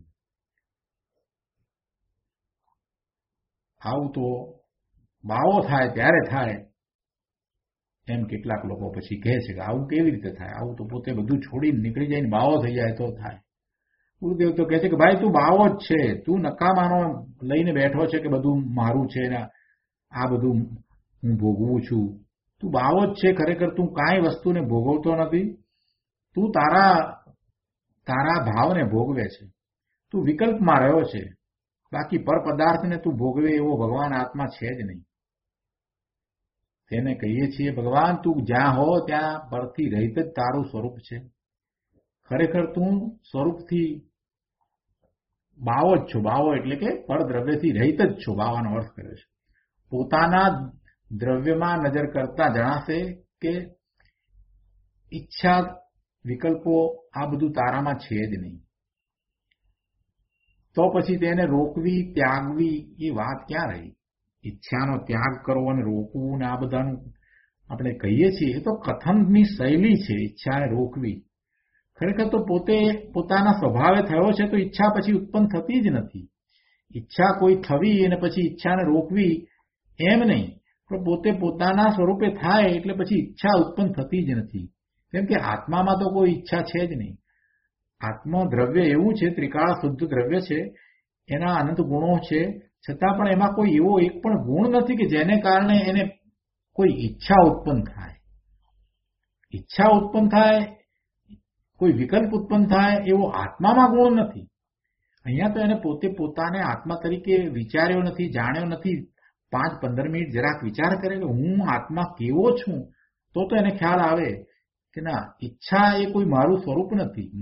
આવું તો બાવો થાય ત્યારે થાય એમ કેટલાક લોકો પછી કહે છે કે આવું કેવી રીતે થાય, આવું તો પોતે બધું છોડીને નીકળી જાય ને બાવો થઈ જાય તો થાય. ગુરુદેવ તો કહે છે કે ભાઈ તું બાવો જ છે, તું નકામાનો લઈને બેઠો છે કે બધું મારું છે ને આ બધું હું ભોગવું છું. તું બાવો જ છે, ખરેખર તું કાંઈ વસ્તુને ભોગવતો નથી, તું તારા તારા ભાવને ભોગવે છે, તું વિકલ્પમાં રહ્યો છે, બાકી પર પદાર્થને તું ભોગવે એવો ભગવાન આત્મા છે જ નહીં. તેને કહીએ છીએ ભગવાન તું જ્યાં હો ત્યાં પરથી રહિત જ તારું સ્વરૂપ છે, ખરેખર તું સ્વરૂપથી બાવો જ છો. બાવો એટલે કે પરદ્રવ્યથી રહિત જ છો, બાવાનો અર્થ કર્યો છે. પોતાના દ્રવ્યમાં નજર કરતા જણાશે કે ઈચ્છા વિકલ્પો આ બધું તારામાં છે જ નહીં. તો પછી તેને રોકવી ત્યાગવી એ વાત ક્યાં રહી? ઈચ્છાનો ત્યાગ કરવો અને રોકવું ને આ બધાનું આપણે કહીએ છીએ એ તો કથનની શૈલી છે. ઈચ્છાને રોકવી ખરેખર તો પોતે પોતાના સ્વભાવે થયો છે તો ઈચ્છા પછી ઉત્પન્ન થતી જ નથી. ઈચ્છા કોઈ થવી અને પછી ઈચ્છાને રોકવી એમ નહીં, પણ પોતે પોતાના સ્વરૂપે થાય એટલે પછી ઈચ્છા ઉત્પન્ન થતી જ નથી. કેમ કે આત્મામાં તો કોઈ ઈચ્છા છે જ નહીં. આત્મા દ્રવ્ય એવું છે, ત્રિકાળ શુદ્ધ દ્રવ્ય છે, એના અનંત ગુણો છે, છતાં પણ એમાં કોઈ એવો એક પણ ગુણ નથી કે જેને કારણે એને કોઈ ઈચ્છા ઉત્પન્ન થાય. ઈચ્છા ઉત્પન્ન થાય, કોઈ વિકલ્પ ઉત્પન્ન થાય એવો આત્મામાં ગુણ નથી. અહીંયા તો એને પોતે પોતાને આત્મા તરીકે વિચાર્યો નથી, જાણ્યો નથી. પાંચ પંદર મિનિટ જરાક વિચાર કરે કે હું આત્મા કેવો છું, તો તો એને ખ્યાલ આવે કે ના, ઈચ્છા એ કોઈ મારું સ્વરૂપ નથી.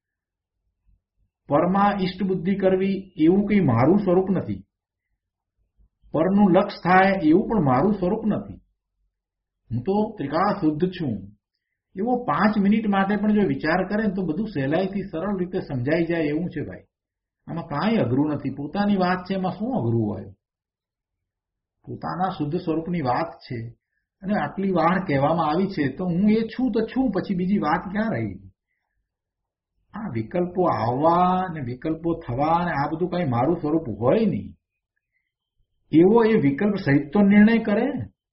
પરમાં ઈષ્ટ બુદ્ધિ કરવી એવું કંઈ મારું સ્વરૂપ નથી. પરનું લક્ષ થાય એવું પણ મારું સ્વરૂપ નથી. હું તો ત્રિકાળ શુદ્ધ છું એવો પાંચ મિનિટ માટે પણ જો વિચાર કરે તો બધું સહેલાઈથી સરળ રીતે સમજાઈ જાય એવું છે. ભાઈ આમાં કાંઈ અઘરું નથી. પોતાની વાત છે, એમાં શું અઘરું હોય? પોતાના શુદ્ધ સ્વરૂપની વાત છે અને આટલી વાર કહેવામાં આવી છે તો હું એ છું તો છું, પછી બીજી વાત ક્યાં રહી? આ વિકલ્પો આવવા ને વિકલ્પો થવા ને આ બધું કઈ મારું સ્વરૂપ હોય નહીં. એવો એ વિકલ્પ સહિત તો નિર્ણય કરે.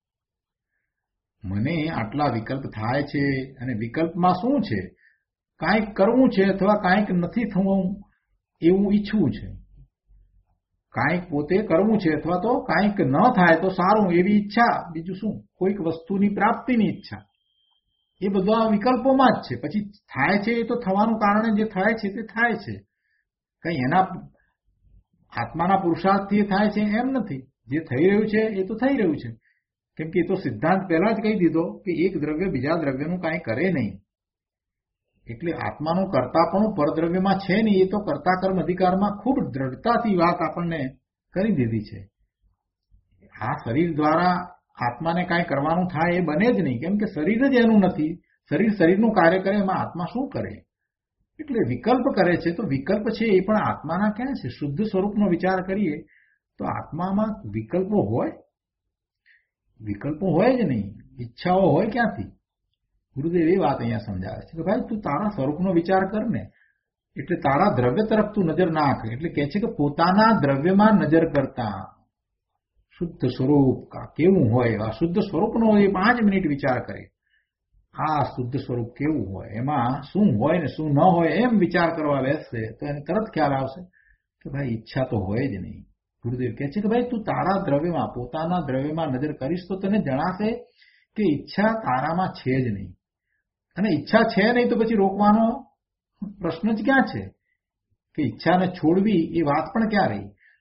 મને આટલા વિકલ્પ થાય છે અને વિકલ્પમાં શું છે? કાંઈક કરવું છે અથવા કાંઈક નથી થવું એવું ઈચ્છવું છે. કાંઈક પોતે કરવું છે અથવા તો કાંઈક ન થાય તો સારું એવી ઈચ્છા. બીજું શું? કોઈક વસ્તુની પ્રાપ્તિની ઈચ્છા. એ બધા વિકલ્પોમાં જ છે. પછી થાય છે એ તો થવાનું કારણે જે થાય છે તે થાય છે. કઈ એના આત્માના પુરુષાર્થથી એ થાય છે એમ નથી. જે થઈ રહ્યું છે એ તો થઈ રહ્યું છે. કેમ કે એ તો સિદ્ધાંત પહેલા જ કહી દીધો કે એક દ્રવ્ય બીજા દ્રવ્યનું કાંઈ કરે નહીં. એટલે આત્માનું કર્તાપણું પરદ્રવ્યમાં છે નહીં. એ તો કર્તા કર્મ અધિકારમાં ખૂબ દ્રઢતાથી વાત આપણને કરી દીધી છે. આ શરીર દ્વારા આત્માને કાંઈ કરવાનું થાય એ બને જ નહીં. કેમ કે શરીર જ એનું નથી. શરીર શરીરનું કાર્ય કરે, એમાં આત્મા શું કરે? એટલે વિકલ્પ કરે છે તો વિકલ્પ છે એ પણ આત્માના ક્યાં છે? શુદ્ધ સ્વરૂપનો વિચાર કરીએ તો આત્મામાં વિકલ્પો હોય? વિકલ્પો હોય જ નહીં. ઈચ્છાઓ હોય ક્યાંથી? ગુરુદેવ એ વાત અહીંયા સમજાવે છે કે ભાઈ તું તારા સ્વરૂપનો વિચાર કર ને. એટલે તારા દ્રવ્ય તરફ તું નજર નાખ. એટલે કહે છે કે પોતાના દ્રવ્યમાં નજર કરતા શુદ્ધ સ્વરૂપ કેવું હોય, આ શુદ્ધ સ્વરૂપનો એ પાંચ મિનિટ વિચાર કરે. આ શુદ્ધ સ્વરૂપ કેવું હોય, એમાં શું હોય ને શું ન હોય એમ વિચાર કરવા બેસશે તો એને તરત ખ્યાલ આવશે કે ભાઈ ઈચ્છા તો હોય જ નહીં. ગુરુદેવ કહે છે કે ભાઈ તું તારા દ્રવ્યમાં પોતાના દ્રવ્યમાં નજર કરીશ તો તને જણાશે કે ઈચ્છા તારામાં છે જ નહીં. અને ઈચ્છા છે નહીં તો પછી રોકવાનો પ્રશ્ન જ ક્યાં છે? કે ઈચ્છાને છોડવી એ વાત પણ ક્યાં રહી?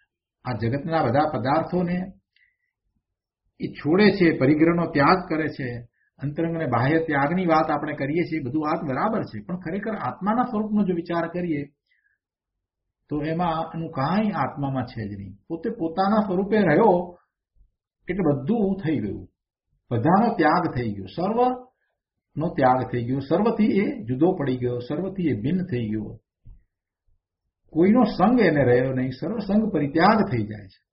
આ જગતના બધા પદાર્થોને એ છોડે છે, પરિગ્રહનો ત્યાગ કરે છે. અંતરંગ અને બાહ્ય ત્યાગની વાત આપણે કરીએ છીએ, બધું વાત બરાબર છે, પણ ખરેખર આત્માના સ્વરૂપનો જો વિચાર કરીએ તો એમાં એનું કાંઈ આત્મામાં છે જ નહીં. પોતે પોતાના સ્વરૂપે રહ્યો એટલે બધું થઈ ગયું, બધાનો ત્યાગ થઈ ગયો, સર્વનો ત્યાગ થઈ ગયો, સર્વથી એ જુદો પડી ગયો, સર્વથી એ ભિન્ન થઈ ગયો. કોઈનો સંગ એને રહ્યો નહીં, સર્વ સંગ પરિત્યાગ થઈ જાય છે.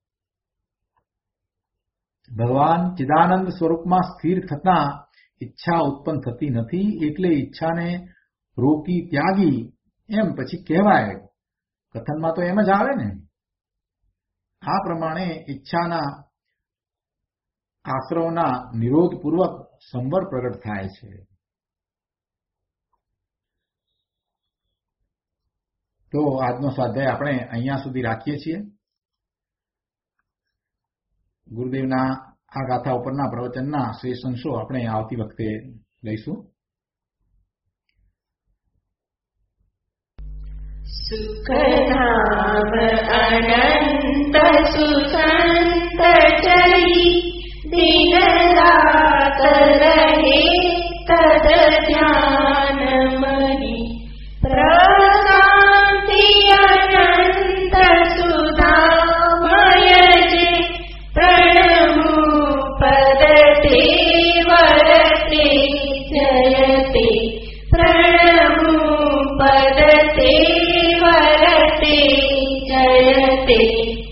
ભગવાન ચિદાનંદ સ્વરૂપમાં સ્થિર થતા ઈચ્છા ઉત્પન્ન થતી નથી, એટલે ઈચ્છાને રોકી ત્યાગી એમ પછી કહેવાય. કથનમાં તો એમ જ આવે ને. આ પ્રમાણે ઈચ્છાના આશ્રવના નિરોધપૂર્વક સંવર પ્રગટ થાય છે. તો આજનો સ્વાધ્યાય આપણે અહીંયા સુધી રાખીએ છીએ. ગુરુદેવના આ ગાથા ઉપરના પ્રવચનના શેષ અંશો આપણે આવતી વખતે લઈશું. સુખધામ અનંત સુસંત ચરી દિન રાત રહે તદ ધ્યાન મની પ્રશાંતિ અનંત સુધામય જે પ્રણમુ પદતે વરતે જયતે પ્રણમુ પદતે વરતે જયતે